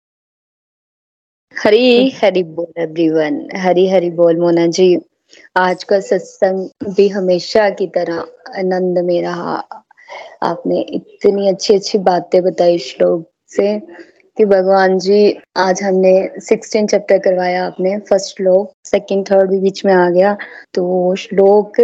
हरी हरि बोल एवरीवन, हरी हरि बोल मोना जी। आज का सत्संग भी हमेशा की तरह आनंद में रहा। आपने इतनी अच्छी अच्छी बातें बताई श्लोक से कि भगवान जी, आज हमने सिक्सटीन चैप्टर करवाया आपने, फर्स्ट श्लोक, सेकंड थर्ड भी बीच में आ गया। तो श्लोक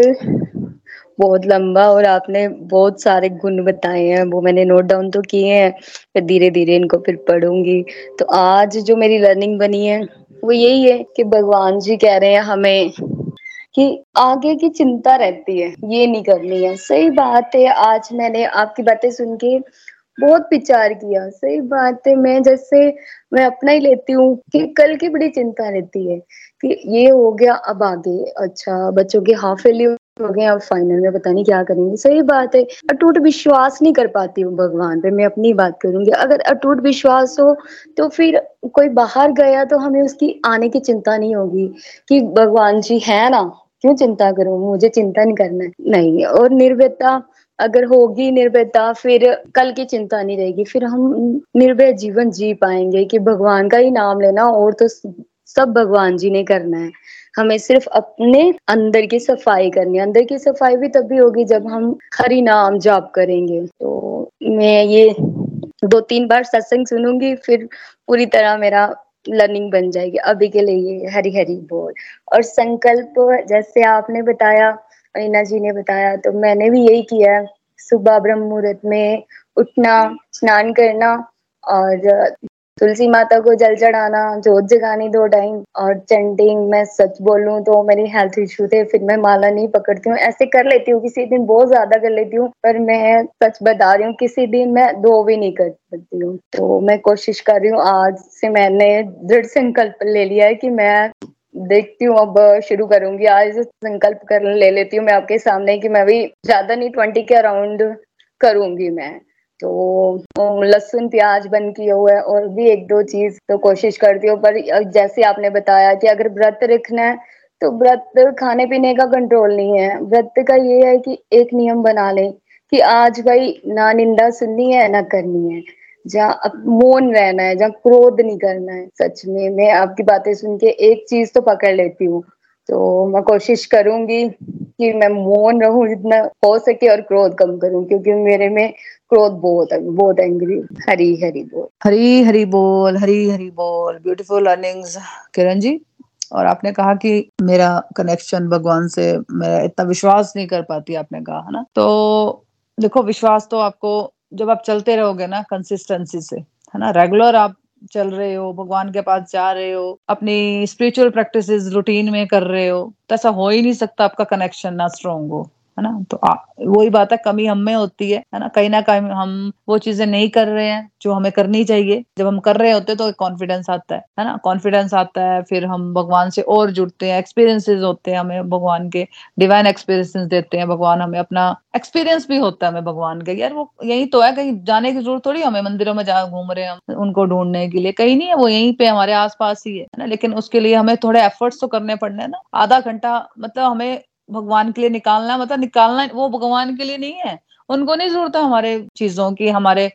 बहुत लंबा और आपने बहुत सारे गुण बताए हैं, वो मैंने नोट डाउन तो किए हैं, फिर धीरे धीरे इनको फिर पढ़ूंगी। तो आज जो मेरी लर्निंग बनी है वो यही है कि भगवान जी कह रहे हैं हमें कि आगे की चिंता रहती है, ये नहीं करनी है। सही बात है, आज मैंने आपकी बातें सुन के बहुत विचार किया। सही बात है, मैं जैसे मैं अपना ही लेती हूँ कि कल की बड़ी चिंता रहती है कि ये हो गया, अब आगे अच्छा बच्चों के हाफ ईयरली हो गए, अब फाइनल में पता नहीं क्या करेंगे। सही बात है, अटूट विश्वास नहीं कर पाती हूँ भगवान पे। मैं अपनी बात करूंगी, अगर अटूट विश्वास हो तो फिर कोई बाहर गया तो हमें उसकी आने की चिंता नहीं होगी कि भगवान जी है ना, क्यों चिंता करूं, मुझे चिंता नहीं करना है, नहीं। और निर्भयता अगर होगी, निर्भयता, फिर कल की चिंता नहीं रहेगी, फिर हम निर्भय जीवन जी पाएंगे कि भगवान का ही नाम लेना, और तो सब भगवान जी ने करना है। हमें सिर्फ अपने अंदर की सफाई करनी है। अंदर की सफाई भी तभी होगी जब हम हरि नाम जाप करेंगे। तो मैं ये दो तीन बार सत्संग सुनूंगी, फिर पूरी तरह मेरा लर्निंग बन जाएगी। अभी के लिए हरि हरि बोल। और संकल्प जैसे आपने बताया, मीना जी ने बताया, तो मैंने भी यही किया है। सुबह ब्रह्म मुहूर्त में उठना, स्नान करना और तुलसी माता को जल चढ़ाना, जोत जगानी दो टाइम, और चैंटिंग। मैं सच बोलूं तो मेरी हेल्थ इशू थे, फिर मैं माला नहीं पकड़ती हूँ, ऐसे कर लेती हूँ, किसी दिन बहुत ज्यादा कर लेती हूँ, पर मैं सच बता रही हूँ किसी दिन मैं दो भी नहीं कर सकती हूँ। तो मैं कोशिश कर रही हूँ, आज से मैंने दृढ़ संकल्प ले लिया है कि मैं देखती हूँ, अब शुरू करूंगी। आज संकल्प कर ले लेती हूँ मैं आपके सामने कि मैं भी ज्यादा नहीं, ट्वेंटी के अराउंड करूंगी मैं। तो लहसुन प्याज बंद किया हुआ है, और भी एक दो चीज तो कोशिश करती हूँ। पर जैसे आपने बताया कि अगर व्रत रखना है तो व्रत खाने पीने का कंट्रोल नहीं है। व्रत का ये है कि एक नियम बना ले कि आज भाई ना निंदा सुननी है ना करनी है, जहाँ मौन रहना है, जहाँ क्रोध नहीं करना है। सच में मैं आपकी बातें सुन के एक चीज तो पकड़ लेती हूँ, तो मैं कोशिश करूंगी कि मैं मौन रहूं जितना हो सके और क्रोध कम करूं, क्योंकि मेरे में क्रोध बहुत है, बहुत एंग्री। हरी हरी बोल, हरी हरी बोल, हरी हरी बोल। Beautiful earnings Kiran ji. और आपने कहा कि मेरा कनेक्शन भगवान से, मेरा इतना विश्वास नहीं कर पाती, आपने कहा है ना। तो देखो, विश्वास तो आपको जब आप चलते रहोगे ना कंसिस्टेंसी से, है ना, रेगुलर आप चल रहे हो, भगवान के पास जा रहे हो, अपनी स्पिरिचुअल प्रैक्टिसेस रूटीन में कर रहे हो, तो ऐसा हो ही नहीं सकता आपका कनेक्शन ना स्ट्रोंग हो, है ना। तो आ, वही बात है, कमी हम में होती है है ना। कहीं ना कहीं हम वो चीजें नहीं कर रहे हैं जो हमें करनी चाहिए। जब हम कर रहे होते हैं तो कॉन्फिडेंस आता है है ना, कॉन्फिडेंस आता है, फिर हम भगवान से और जुड़ते हैं, एक्सपीरियंसेस होते हैं हमें भगवान के, डिवाइन एक्सपीरियंसेस देते हैं भगवान हमें, अपना एक्सपीरियंस भी होता है हमें भगवान का, यार वो यही तो है, कहीं जाने की जरूरत थोड़ी हमें, मंदिरों में जहाँ घूम रहे हैं हम उनको ढूंढने के लिए, कहीं नहीं है, वो यहीं पे हमारे आसपास ही है ना। लेकिन उसके लिए हमें थोड़े एफर्ट्स तो करने पड़ने हैं ना। आधा घंटा मतलब हमें भगवान के लिए निकालना, मतलब निकालना, वो भगवान के लिए नहीं है, उनको नहीं जरूरत है हमारे चीजों की, हमारे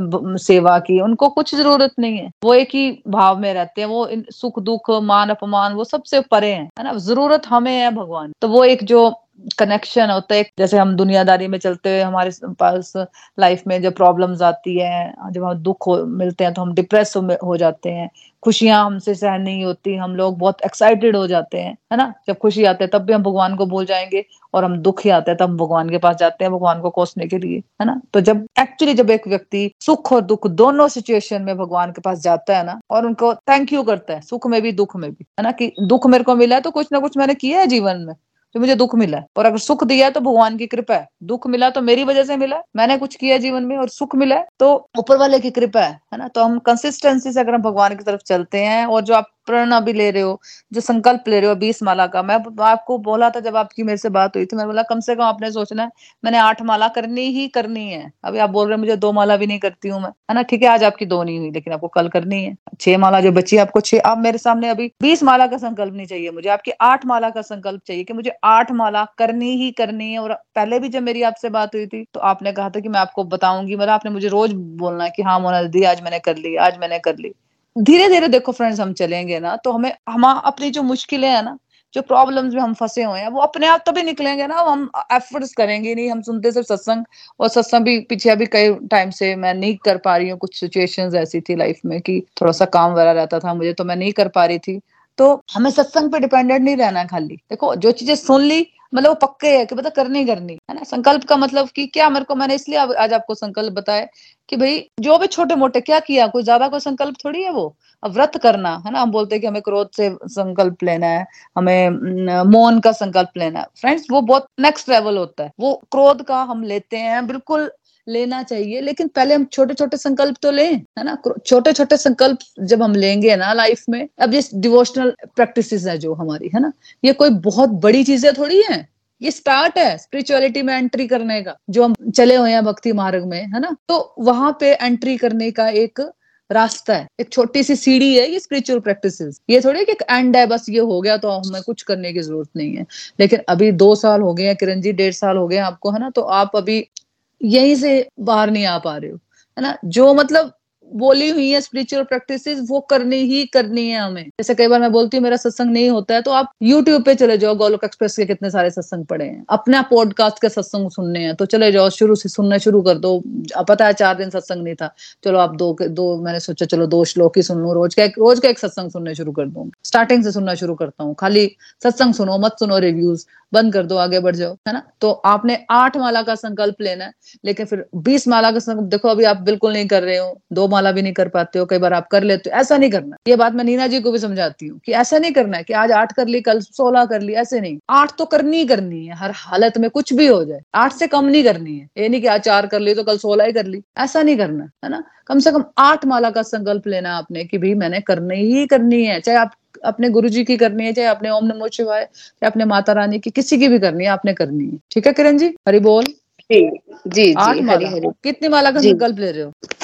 सेवा की, उनको कुछ जरूरत नहीं है, वो एक ही भाव में रहते हैं, वो सुख दुख मान अपमान वो सबसे परे हैं, है ना। जरूरत हमें है भगवान। तो वो एक जो कनेक्शन होता है, जैसे हम दुनियादारी में चलते हुए हमारे पास लाइफ में जब प्रॉब्लम्स आती है, जब हम दुख हो, मिलते हैं तो हम डिप्रेस हो, हो जाते हैं, खुशियां हमसे सहन नहीं होती, हम लोग बहुत एक्साइटेड हो जाते हैं, है ना। जब खुशी आते हैं तब भी हम भगवान को भूल जाएंगे, और हम दुखी आते हैं तब हम भगवान के पास जाते हैं भगवान को कोसने के लिए, है ना। तो जब एक्चुअली जब एक व्यक्ति सुख और दुख दोनों सिचुएशन में भगवान के पास जाता है ना, और उनको थैंक यू करता है, सुख में भी दुख में भी, है ना, कि दुख मेरे को मिला है तो कुछ ना कुछ मैंने किया है जीवन में जो मुझे दुख मिला है, और अगर सुख दिया है तो भगवान की कृपा है, दुख मिला तो मेरी वजह से मिला है, मैंने कुछ किया जीवन में, और सुख मिला है तो ऊपर वाले की कृपा है, है ना। तो हम कंसिस्टेंसी से अगर हम भगवान की तरफ चलते हैं, और जो आप प्रण अभी ले रहे हो, जो संकल्प ले रहे हो बीस माला का, मैं आपको बोला था जब आपकी मेरे से बात हुई थी, मैंने बोला कम से कम आपने सोचना है मैंने आठ माला करनी ही करनी है। अभी आप बोल रहे हैं मुझे दो माला भी नहीं करती हूँ मैं, है ना, ठीक है, आज आपकी दो नहीं हुई, लेकिन आपको कल करनी है छह माला जो बची, आपको छह, आप मेरे सामने अभी बीस माला का संकल्प नहीं चाहिए मुझे, आपकी आठ माला का संकल्प चाहिए कि मुझे आठ माला करनी ही करनी है। और पहले भी जब मेरी आपसे बात हुई थी तो आपने कहा था कि मैं आपको बताऊंगी, मतलब आपने मुझे रोज बोलना है कि हाँ मोना दीदी आज मैंने कर ली, आज मैंने कर ली। धीरे धीरे देखो फ्रेंड्स, हम चलेंगे ना तो हमें, हम अपनी जो मुश्किलें हैं ना, जो प्रॉब्लम्स में हम फंसे हुए हैं, वो अपने आप तभी निकलेंगे ना, हम एफर्ट्स करेंगे नहीं। हम सुनते सिर्फ सत्संग, और सत्संग भी पीछे अभी कई टाइम से मैं नहीं कर पा रही हूँ, कुछ सिचुएशंस ऐसी थी लाइफ में कि थोड़ा सा काम वगैरह रहता था मुझे, तो मैं नहीं कर पा रही थी। तो हमें सत्संग पे डिपेंडेंट नहीं रहना है खाली। देखो जो चीजें सुन ली मतलब वो पक्के है कि पता करनी करनी है ना। संकल्प का मतलब कि क्या, मेरे को, मैंने इसलिए आज आपको संकल्प बताया कि भाई जो भी छोटे मोटे क्या किया, कोई ज्यादा कोई संकल्प थोड़ी है वो। अब व्रत करना है ना, हम बोलते हैं कि हमें क्रोध से संकल्प लेना है, हमें मौन का संकल्प लेना है, फ्रेंड्स वो बहुत नेक्स्ट लेवल होता है। वो क्रोध का हम लेते हैं, बिल्कुल लेना चाहिए, लेकिन पहले हम छोटे छोटे संकल्प तो लें, है ना। छोटे छोटे संकल्प जब हम लेंगे ना लाइफ में, अब ये डिवोशनल प्रैक्टिसेस है जो हमारी, है ना, ये कोई बहुत बड़ी चीजें थोड़ी है, ये स्टार्ट है स्पिरिचुअलिटी में एंट्री करने का, जो हम चले हुए हैं भक्ति मार्ग में, है ना। तो वहां पे एंट्री करने का एक रास्ता है, एक छोटी सी सीढ़ी है ये स्पिरिचुअल प्रैक्टिसेस। ये थोड़ी कि एक एंड है बस ये हो गया तो हमें कुछ करने की जरूरत नहीं है। लेकिन अभी दो साल हो गए हैं किरण जी, डेढ़ साल हो गए आपको, है ना, तो आप अभी यहीं से बाहर नहीं आ पा रहे हो, है ना। जो मतलब बोली हुई है स्पिरिचुअल प्रैक्टिसेस वो करनी ही करनी है हमें। जैसे कई बार मैं बोलती हूँ मेरा सत्संग नहीं होता है, तो आप यूट्यूब पे चले जाओ, गोलोक एक्सप्रेस के कितने सारे सत्संग पड़े हैं, अपना पॉडकास्ट के सत्संग सुनने हैं तो चले जाओ, शुरू से सुनना शुरू कर दो। पता है चार दिन सत्संग नहीं था, चलो आप दो दो मैंने सोचा चलो दो श्लोक ही सुन लूं, रोज का एक रोज का एक सत्संग सुनने शुरू कर दूं, स्टार्टिंग से सुनना शुरू करता हूँ। खाली सत्संग सुनो, मत सुनो रिव्यूज, बंद कर दो, आगे बढ़ जाओ, है ना। तो आपने आठ माला का संकल्प लेना है, लेकिन फिर बीस माला का संकल्प, देखो अभी आप बिल्कुल नहीं कर रहे हो, दो माला भी नहीं कर पाते हो, कई बार आप कर लेते हो, ऐसा नहीं करना। ये बात मैं नीना जी को भी समझाती हूँ कि ऐसा नहीं करना है कि आज आठ कर ली कल सोलह कर ली, ऐसे नहीं। आठ तो करनी ही करनी है हर हालत में, कुछ भी हो जाए आठ से कम नहीं करनी है। ये नहीं कि आज चार कर ली तो कल सोलह ही कर ली, ऐसा नहीं करना, है ना। कम से कम आठ माला का संकल्प लेना आपने कि भाई मैंने करनी ही करनी है, चाहे आप अपने गुरुजी की करनी है, चाहे अपने ओम नमो शिवाय, चाहे अपने माता रानी की, किसी की भी करनी है, आपने करनी है। ठीक है किरण जी, हरि बोल। जी जी आठ जी, हरी माला, हरी। कितनी माला का जी संकल्प ले रहे हो?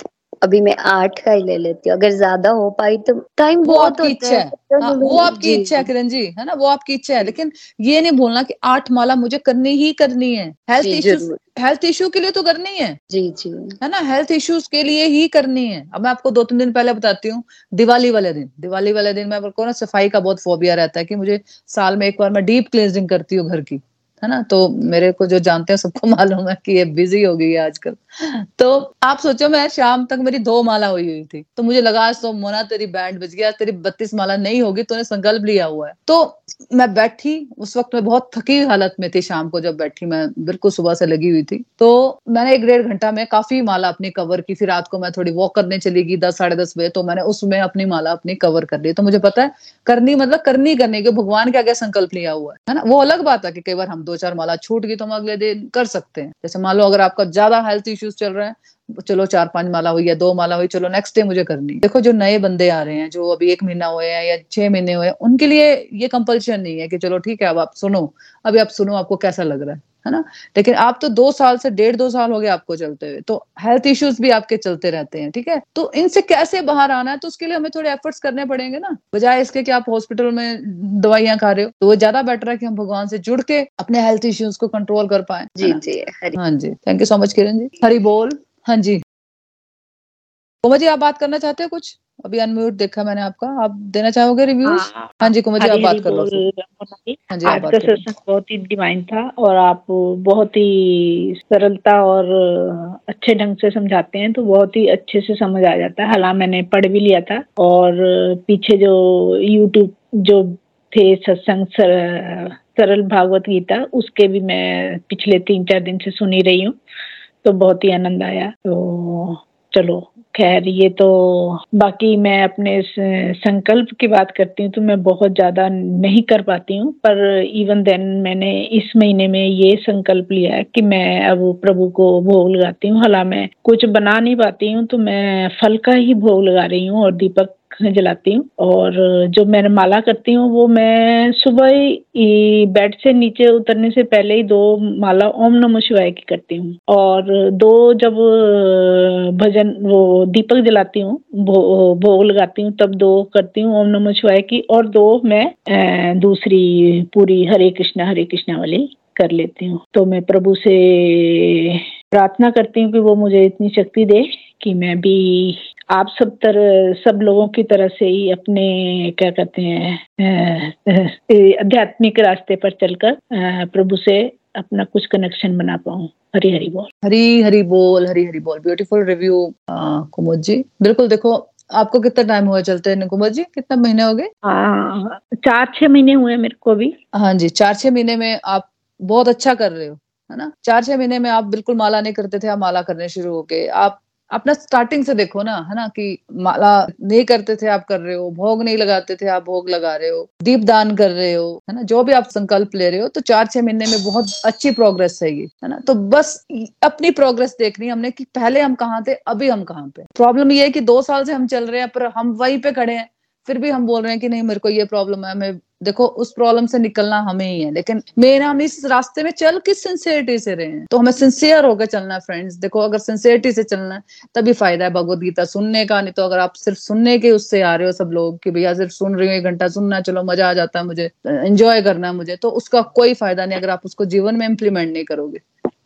अभी मैं आठ का ही ले लेती हूँ, अगर ज्यादा हो पाई तो। टाइम वो बहुत आपकी होता इच्छा है, है, हाँ, वो आपकी जी इच्छा है किरण जी, है ना, वो आपकी इच्छा है, जी लेकिन ये नहीं भूलना कि आठ माला मुझे करनी ही करनी है। हेल्थ जी इश्यूज, जरूर। हेल्थ इश्यू के लिए तो करनी है जी जी है ना, हेल्थ इश्यूज के लिए ही करनी है। अब मैं आपको दो तीन दिन पहले बताती हूँ, दिवाली वाले दिन, दिवाली वाले दिन मैं आपको ना सफाई का बहुत फोबिया रहता है कि मुझे साल में एक बार मैं डीप क्लींजिंग करती हूँ घर की, है ना, तो मेरे को जो जानते हैं सबको मालूम है कि ये बिजी हो गई है आजकल। तो आप सोचो, मैं शाम तक मेरी दो माला हुई हुई थी, तो मुझे लगा आज तो मोना तेरी बैंड बज गया, तेरी बत्तीस माला नहीं होगी, तूने संकल्प लिया हुआ है। तो मैं बैठी, उस वक्त मैं बहुत थकी हालत में थी, शाम को जब बैठी, मैं बिल्कुल सुबह से लगी हुई थी, तो मैंने एक डेढ़ घंटा में काफी माला अपनी कवर की। फिर रात को मैं थोड़ी वॉक करने चली गई दस साढ़े दस बजे, तो मैंने उसमें अपनी माला अपनी कवर कर ली। तो मुझे पता है करनी मतलब करनी करनी, कि भगवान के आगे संकल्प लिया हुआ है, है ना। वो अलग बात है कि कई बार हम दो चार माला छूट गई तो हम अगले दिन कर सकते हैं। जैसे मान लो अगर आपका ज्यादा हेल्थ इश्यूज चल रहे हैं, चलो चार पांच माला हुई या दो माला हुई, चलो नेक्स्ट डे मुझे करनी है। देखो जो नए बंदे आ रहे हैं, जो अभी एक महीना हुए हैं या छह महीने हुए हैं, उनके लिए ये कंपल्शन नहीं है कि चलो ठीक है अब आप सुनो, अभी आप सुनो आपको कैसा लग रहा है है ना। लेकिन आप तो दो साल से डेढ़ दो साल हो गए आपको चलते हुए, तो हेल्थ इश्यूज भी आपके चलते रहते हैं, ठीक है। तो इनसे कैसे बाहर आना है, तो उसके लिए हमें थोड़े एफर्ट्स करने पड़ेंगे ना, बजाय इसके कि आप हॉस्पिटल में दवाइयां खा रहे हो। तो वो ज्यादा बेटर है कि हम भगवान से जुड़ के अपने हेल्थ इश्यूज को कंट्रोल कर पाए, है जी ना। जी हरी। हाँ जी, thank you so much Kiran ji, Hari बोल। हाँ जी, कुमार जी आप बात करना चाहते हो कुछ? अभी अनम्यूट देखा मैंने आपका, आप देना चाहोगे रिव्यूज? हाँ हाँ जी कुमार जी, आप हरी हरी बात कर लो बोल फिर। मोना जी। हाँ जी, आप आज बात का करो। सत्संग बहुत ही डिवाइन था और आप बहुत ही सरलता और अच्छे ढंग से समझाते हैं, तो बहुत ही अच्छे से समझ आ जाता है। हालांकि मैंने पढ़ भी लिया था और पीछे जो यूट्यूब जो थे सत्संग सर, सरल भागवत गीता, उसके भी मैं पिछले तीन चार दिन से सुनी रही हूँ, तो बहुत ही आनंद आया। तो चलो खैर, ये तो बाकी मैं अपने संकल्प की बात करती हूँ तो मैं बहुत ज्यादा नहीं कर पाती हूँ, पर इवन देन मैंने इस महीने में ये संकल्प लिया है कि मैं अब प्रभु को भोग लगाती हूँ। हालांकि मैं कुछ बना नहीं पाती हूँ तो मैं फल का ही भोग लगा रही हूँ और दीपक जलाती हूँ। और जो मैं माला करती हूँ वो मैं सुबह ही बेड से नीचे उतरने से पहले ही दो माला ओम नमः शिवाय की करती हूँ, और दो जब भजन वो दीपक जलाती हूँ, भो, भोग लगाती हूँ, तब दो करती हूँ ओम नमः शिवाय की, और दो मैं अ, दूसरी पूरी हरे कृष्णा हरे कृष्णा वाली कर लेती हूँ। तो मैं प्रभु से प्रार्थना करती हूँ कि वो मुझे इतनी शक्ति दे कि मैं भी आप सब तरह सब लोगों की तरह से ही अपने क्या कहते हैं आध्यात्मिक रास्ते पर चलकर प्रभु से अपना कुछ कनेक्शन बना पाऊँ। हरी हरी बोल। हरी हरी बोल, हरी हरी बोल। Beautiful review Kumud ji. बिल्कुल, देखो आपको कितना टाइम हुआ चलते हैं कुमुद जी, कितना महीने हो गए? हाँ चार छह महीने हुए मेरे को भी। हाँ जी, चार छह महीने में आप बहुत अच्छा कर रहे हो, है ना। चार छह महीने में आप बिल्कुल माला नहीं करते थे, आप माला करने शुरू हो गए। आप अपना स्टार्टिंग से देखो ना, है ना, कि माला नहीं करते थे आप कर रहे हो, भोग नहीं लगाते थे आप भोग लगा रहे हो, दीप दान कर रहे हो, है ना, जो भी आप संकल्प ले रहे हो, तो चार छह महीने में बहुत अच्छी प्रोग्रेस है ये, है ना। तो बस अपनी प्रोग्रेस देखनी है हमने कि पहले हम कहाँ थे, अभी हम कहाँ पे। प्रॉब्लम ये है कि दो साल से हम चल रहे हैं पर हम वहीं पे खड़े हैं, फिर भी हम बोल रहे हैं कि नहीं मेरे को ये प्रॉब्लम है। मैं देखो उस प्रॉब्लम से निकलना हमें ही है, लेकिन मेन हम इस रास्ते में चल किस सिंसियरिटी से रहे हैं। तो हमें सिंसियर होकर चलना है फ्रेंड्स। देखो अगर सिंसियरिटी से चलना है तभी फायदा है भगवत गीता सुनने का। नहीं तो अगर आप सिर्फ सुनने के उससे आ रहे हो सब लोग कि भैया सिर्फ सुन रही हो, एक घंटा सुनना, चलो मजा आ जाता है, मुझे एंजॉय करना है मुझे, तो उसका कोई फायदा नहीं अगर आप उसको जीवन में इम्प्लीमेंट नहीं करोगे।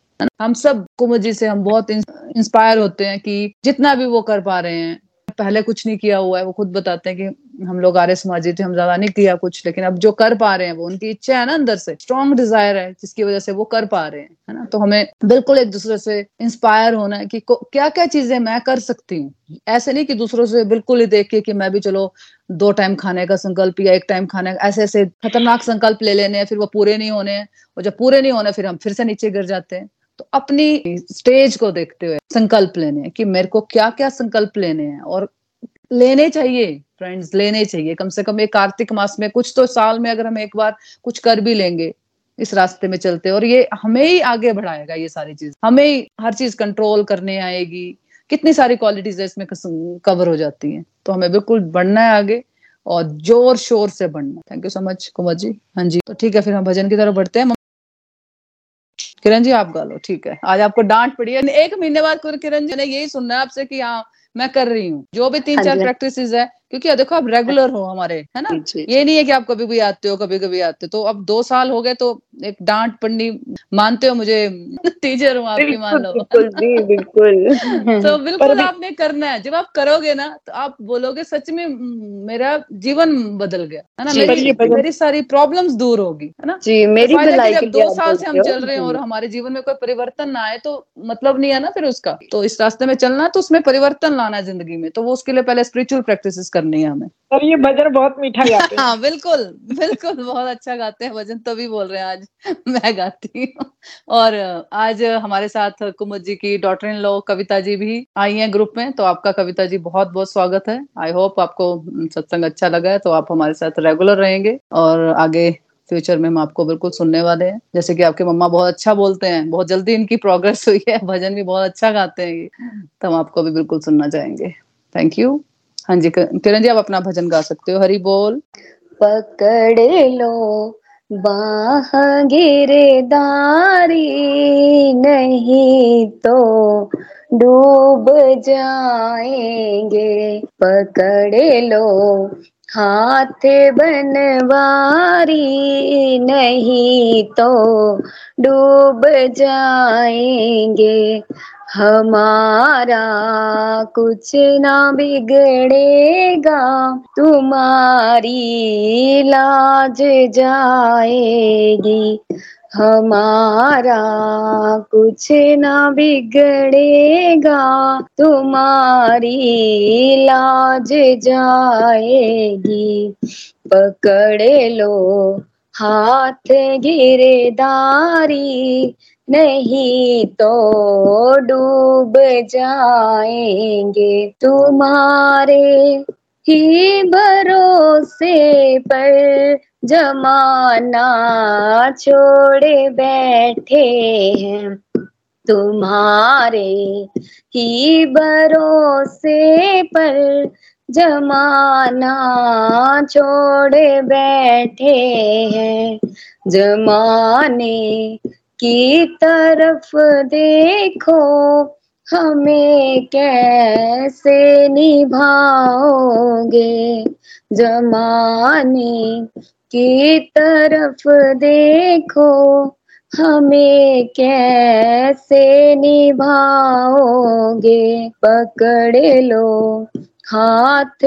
हम सब कुमुद जी से हम बहुत इंस्पायर होते हैं कि जितना भी वो कर पा रहे हैं। पहले कुछ नहीं किया हुआ है, वो खुद बताते हैं कि हम लोग आर्य समाजी थे, हम ज्यादा नहीं किया कुछ, लेकिन अब जो कर पा रहे हैं वो उनकी इच्छा है ना, अंदर से स्ट्रॉन्ग डिजायर है जिसकी वजह से वो कर पा रहे हैं, है ना। तो हमें बिल्कुल एक दूसरे से इंस्पायर होना है कि क्या क्या चीजें मैं कर सकती हूँ। ऐसे नहीं कि दूसरों से बिल्कुल ही देख के कि मैं भी चलो दो टाइम खाने का संकल्प या एक टाइम खाने का, ऐसे ऐसे खतरनाक संकल्प ले लेने हैं, फिर वो पूरे नहीं होने हैं, और जब पूरे नहीं होने फिर हम फिर से नीचे गिर जाते हैं। तो अपनी स्टेज को देखते हुए संकल्प लेने हैं कि मेरे को क्या क्या संकल्प लेने हैं, और लेने चाहिए फ्रेंड्स, लेने चाहिए। कम से कम एक कार्तिक मास में कुछ तो, साल में अगर हम एक बार कुछ कर भी लेंगे इस रास्ते में चलते, और ये हमें ही आगे बढ़ाएगा। ये सारी चीज हमें ही हर चीज कंट्रोल करने आएगी। कितनी सारी क्वालिटीज है इसमें कवर हो जाती हैं। तो हमें बिल्कुल बढ़ना है आगे और जोर शोर से बढ़ना। Thank you so much Kumar ji. हाँ जी, तो ठीक है फिर हम भजन की तरफ बढ़ते हैं। किरण जी आप गा लो, ठीक है। आज आपको डांट पड़ी है, एक महीने बाद किरण जी ने यही सुनना है आपसे कि हाँ मैं कर रही हूँ, जो भी तीन हाँ चार जी, हाँ प्रैक्टिसेस है, क्योंकि देखो आप रेगुलर हो हमारे, है ना, जी, जी, ये नहीं है कि आप कभी भी आते हो कभी कभी आते हो। तो अब दो साल हो गए तो एक डांट पड़नी, मानते हो मुझे, टीचर हूँ आपकी, मान बिल्कुल, लो, है बिल्कुल जी, ना? तो बिल्कुल। पर बिल्कुल अभी आपने करना है। जब आप करोगे ना तो आप बोलोगे सच में "हम्म, मेरा जीवन बदल गया, है ना, जी, पर मेरी ये जी, जी, भजन मेरी सारी प्रॉब्लम्स दूर होगी, है ना। जी, तो मेरी फायदा कि भलाई के जब लिए दो आप साल बोल से रहे हम हो। चल रहे हैं और जी, हमारे जीवन में कोई परिवर्तन ना आए तो मतलब नहीं है ना फिर उसका। तो इस रास्ते में चलना है तो उसमें परिवर्तन लाना है जिंदगी में, तो वो उसके लिए पहले स्पिरिचुअल प्रैक्टिसेस करनी है हमें। पर ये भजन बहुत मीठा गाते हैं। हाँ बिल्कुल, बिल्कुल बहुत अच्छा गाते हैं भजन, तभी बोल रहे हैं आज मैं गाती हूँ। और आज हमारे साथ कुमुद जी की daughter in law Kavita ji भी आई हैं ग्रुप में। तो आपका कविता जी बहुत बहुत स्वागत है। आई होप आपको सत्संग अच्छा लगा है, तो आप हमारे साथ रेगुलर रहेंगे और आगे फ्यूचर में हम आपको बिल्कुल सुनने वाले हैं। जैसे कि आपके मम्मा बहुत अच्छा बोलते हैं, बहुत जल्दी इनकी प्रोग्रेस हुई है, भजन भी बहुत अच्छा गाते हैं ये, तो हम आपको भी बिल्कुल सुनना चाहेंगे। Thank you. हाँ जी किरण जी, आप अपना भजन गा सकते हो। हरि बोल। पकड़ लो बाह गिरधारी, नहीं तो डूब जाएंगे। पकड़ लो हाथ बनवारी, नहीं तो डूब जाएंगे। हमारा कुछ ना बिगड़ेगा, तुम्हारी लाज जाएगी। हमारा कुछ ना बिगड़ेगा, तुम्हारी लाज जाएगी। पकड़ लो हाथ गिरधारी, नहीं तो डूब जाएंगे। तुम्हारे ही भरोसे पर जमाना छोड़े बैठे हैं, तुम्हारे ही भरोसे पर जमाना छोड़े बैठे हैं। जमाने की तरफ देखो, हमें कैसे निभाओगे। जमाने की तरफ देखो, हमें कैसे निभाओगे। पकड़ लो हाथ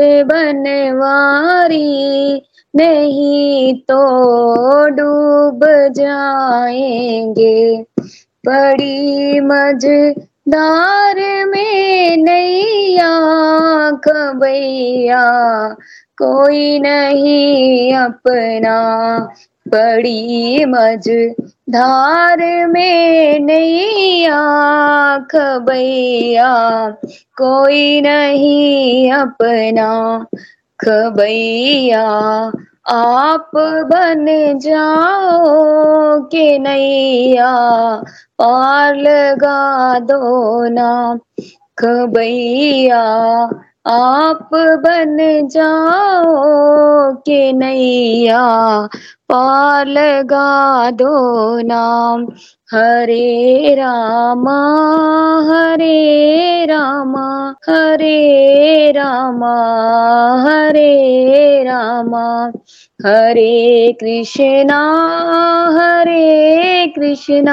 बनवारी, नहीं तो डूब जाएंगे। बड़ी मझधार में नैया, खबैया कोई नहीं अपना। बड़ी मझधार में नैया, खबैया कोई नहीं अपना। खबैया आप बन जाओ के नैया पार लगा दो ना। खबैया आप बन जाओ के नैया पार लगा दो नाम। हरे रामा हरे रामा, हरे रामा हरे रामा, हरे कृष्णा हरे कृष्णा,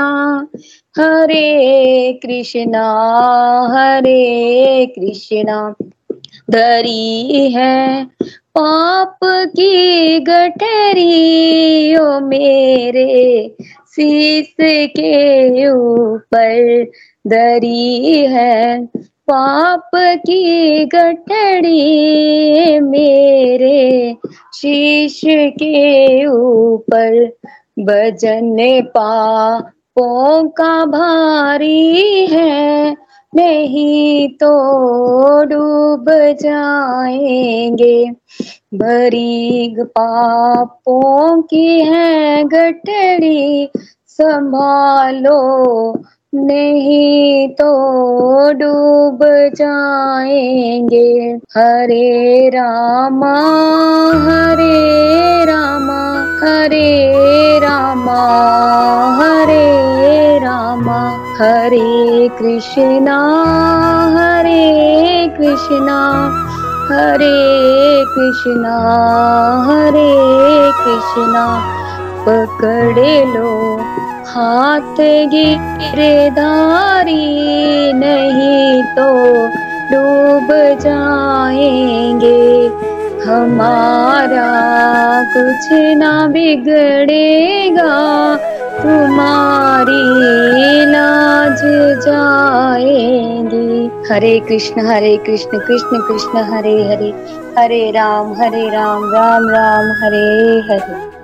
हरे कृष्णा हरे कृष्णा। धरी है पाप की गठरी, ओ मेरे शीश के ऊपर धरी है पाप की गठरी, मेरे शीश के ऊपर। भजन पापों का भारी है, नहीं तो डूब जाएंगे। भरी पापों की है गठरी, संभालो नहीं तो डूब जाएंगे। हरे रामा हरे रामा, हरे रामा हरे रामा, हरे कृष्णा हरे कृष्णा हरे कृष्णा हरे कृष्णा। पकड़े लो हाथ गिरधारी, नहीं तो डूब जाएंगे। हमारा कुछ ना बिगड़ेगा, तुम्हारी लाज जाएंगी। हरे कृष्ण हरे कृष्ण कृष्ण कृष्ण हरे हरे, हरे राम हरे राम राम राम हरे हरे।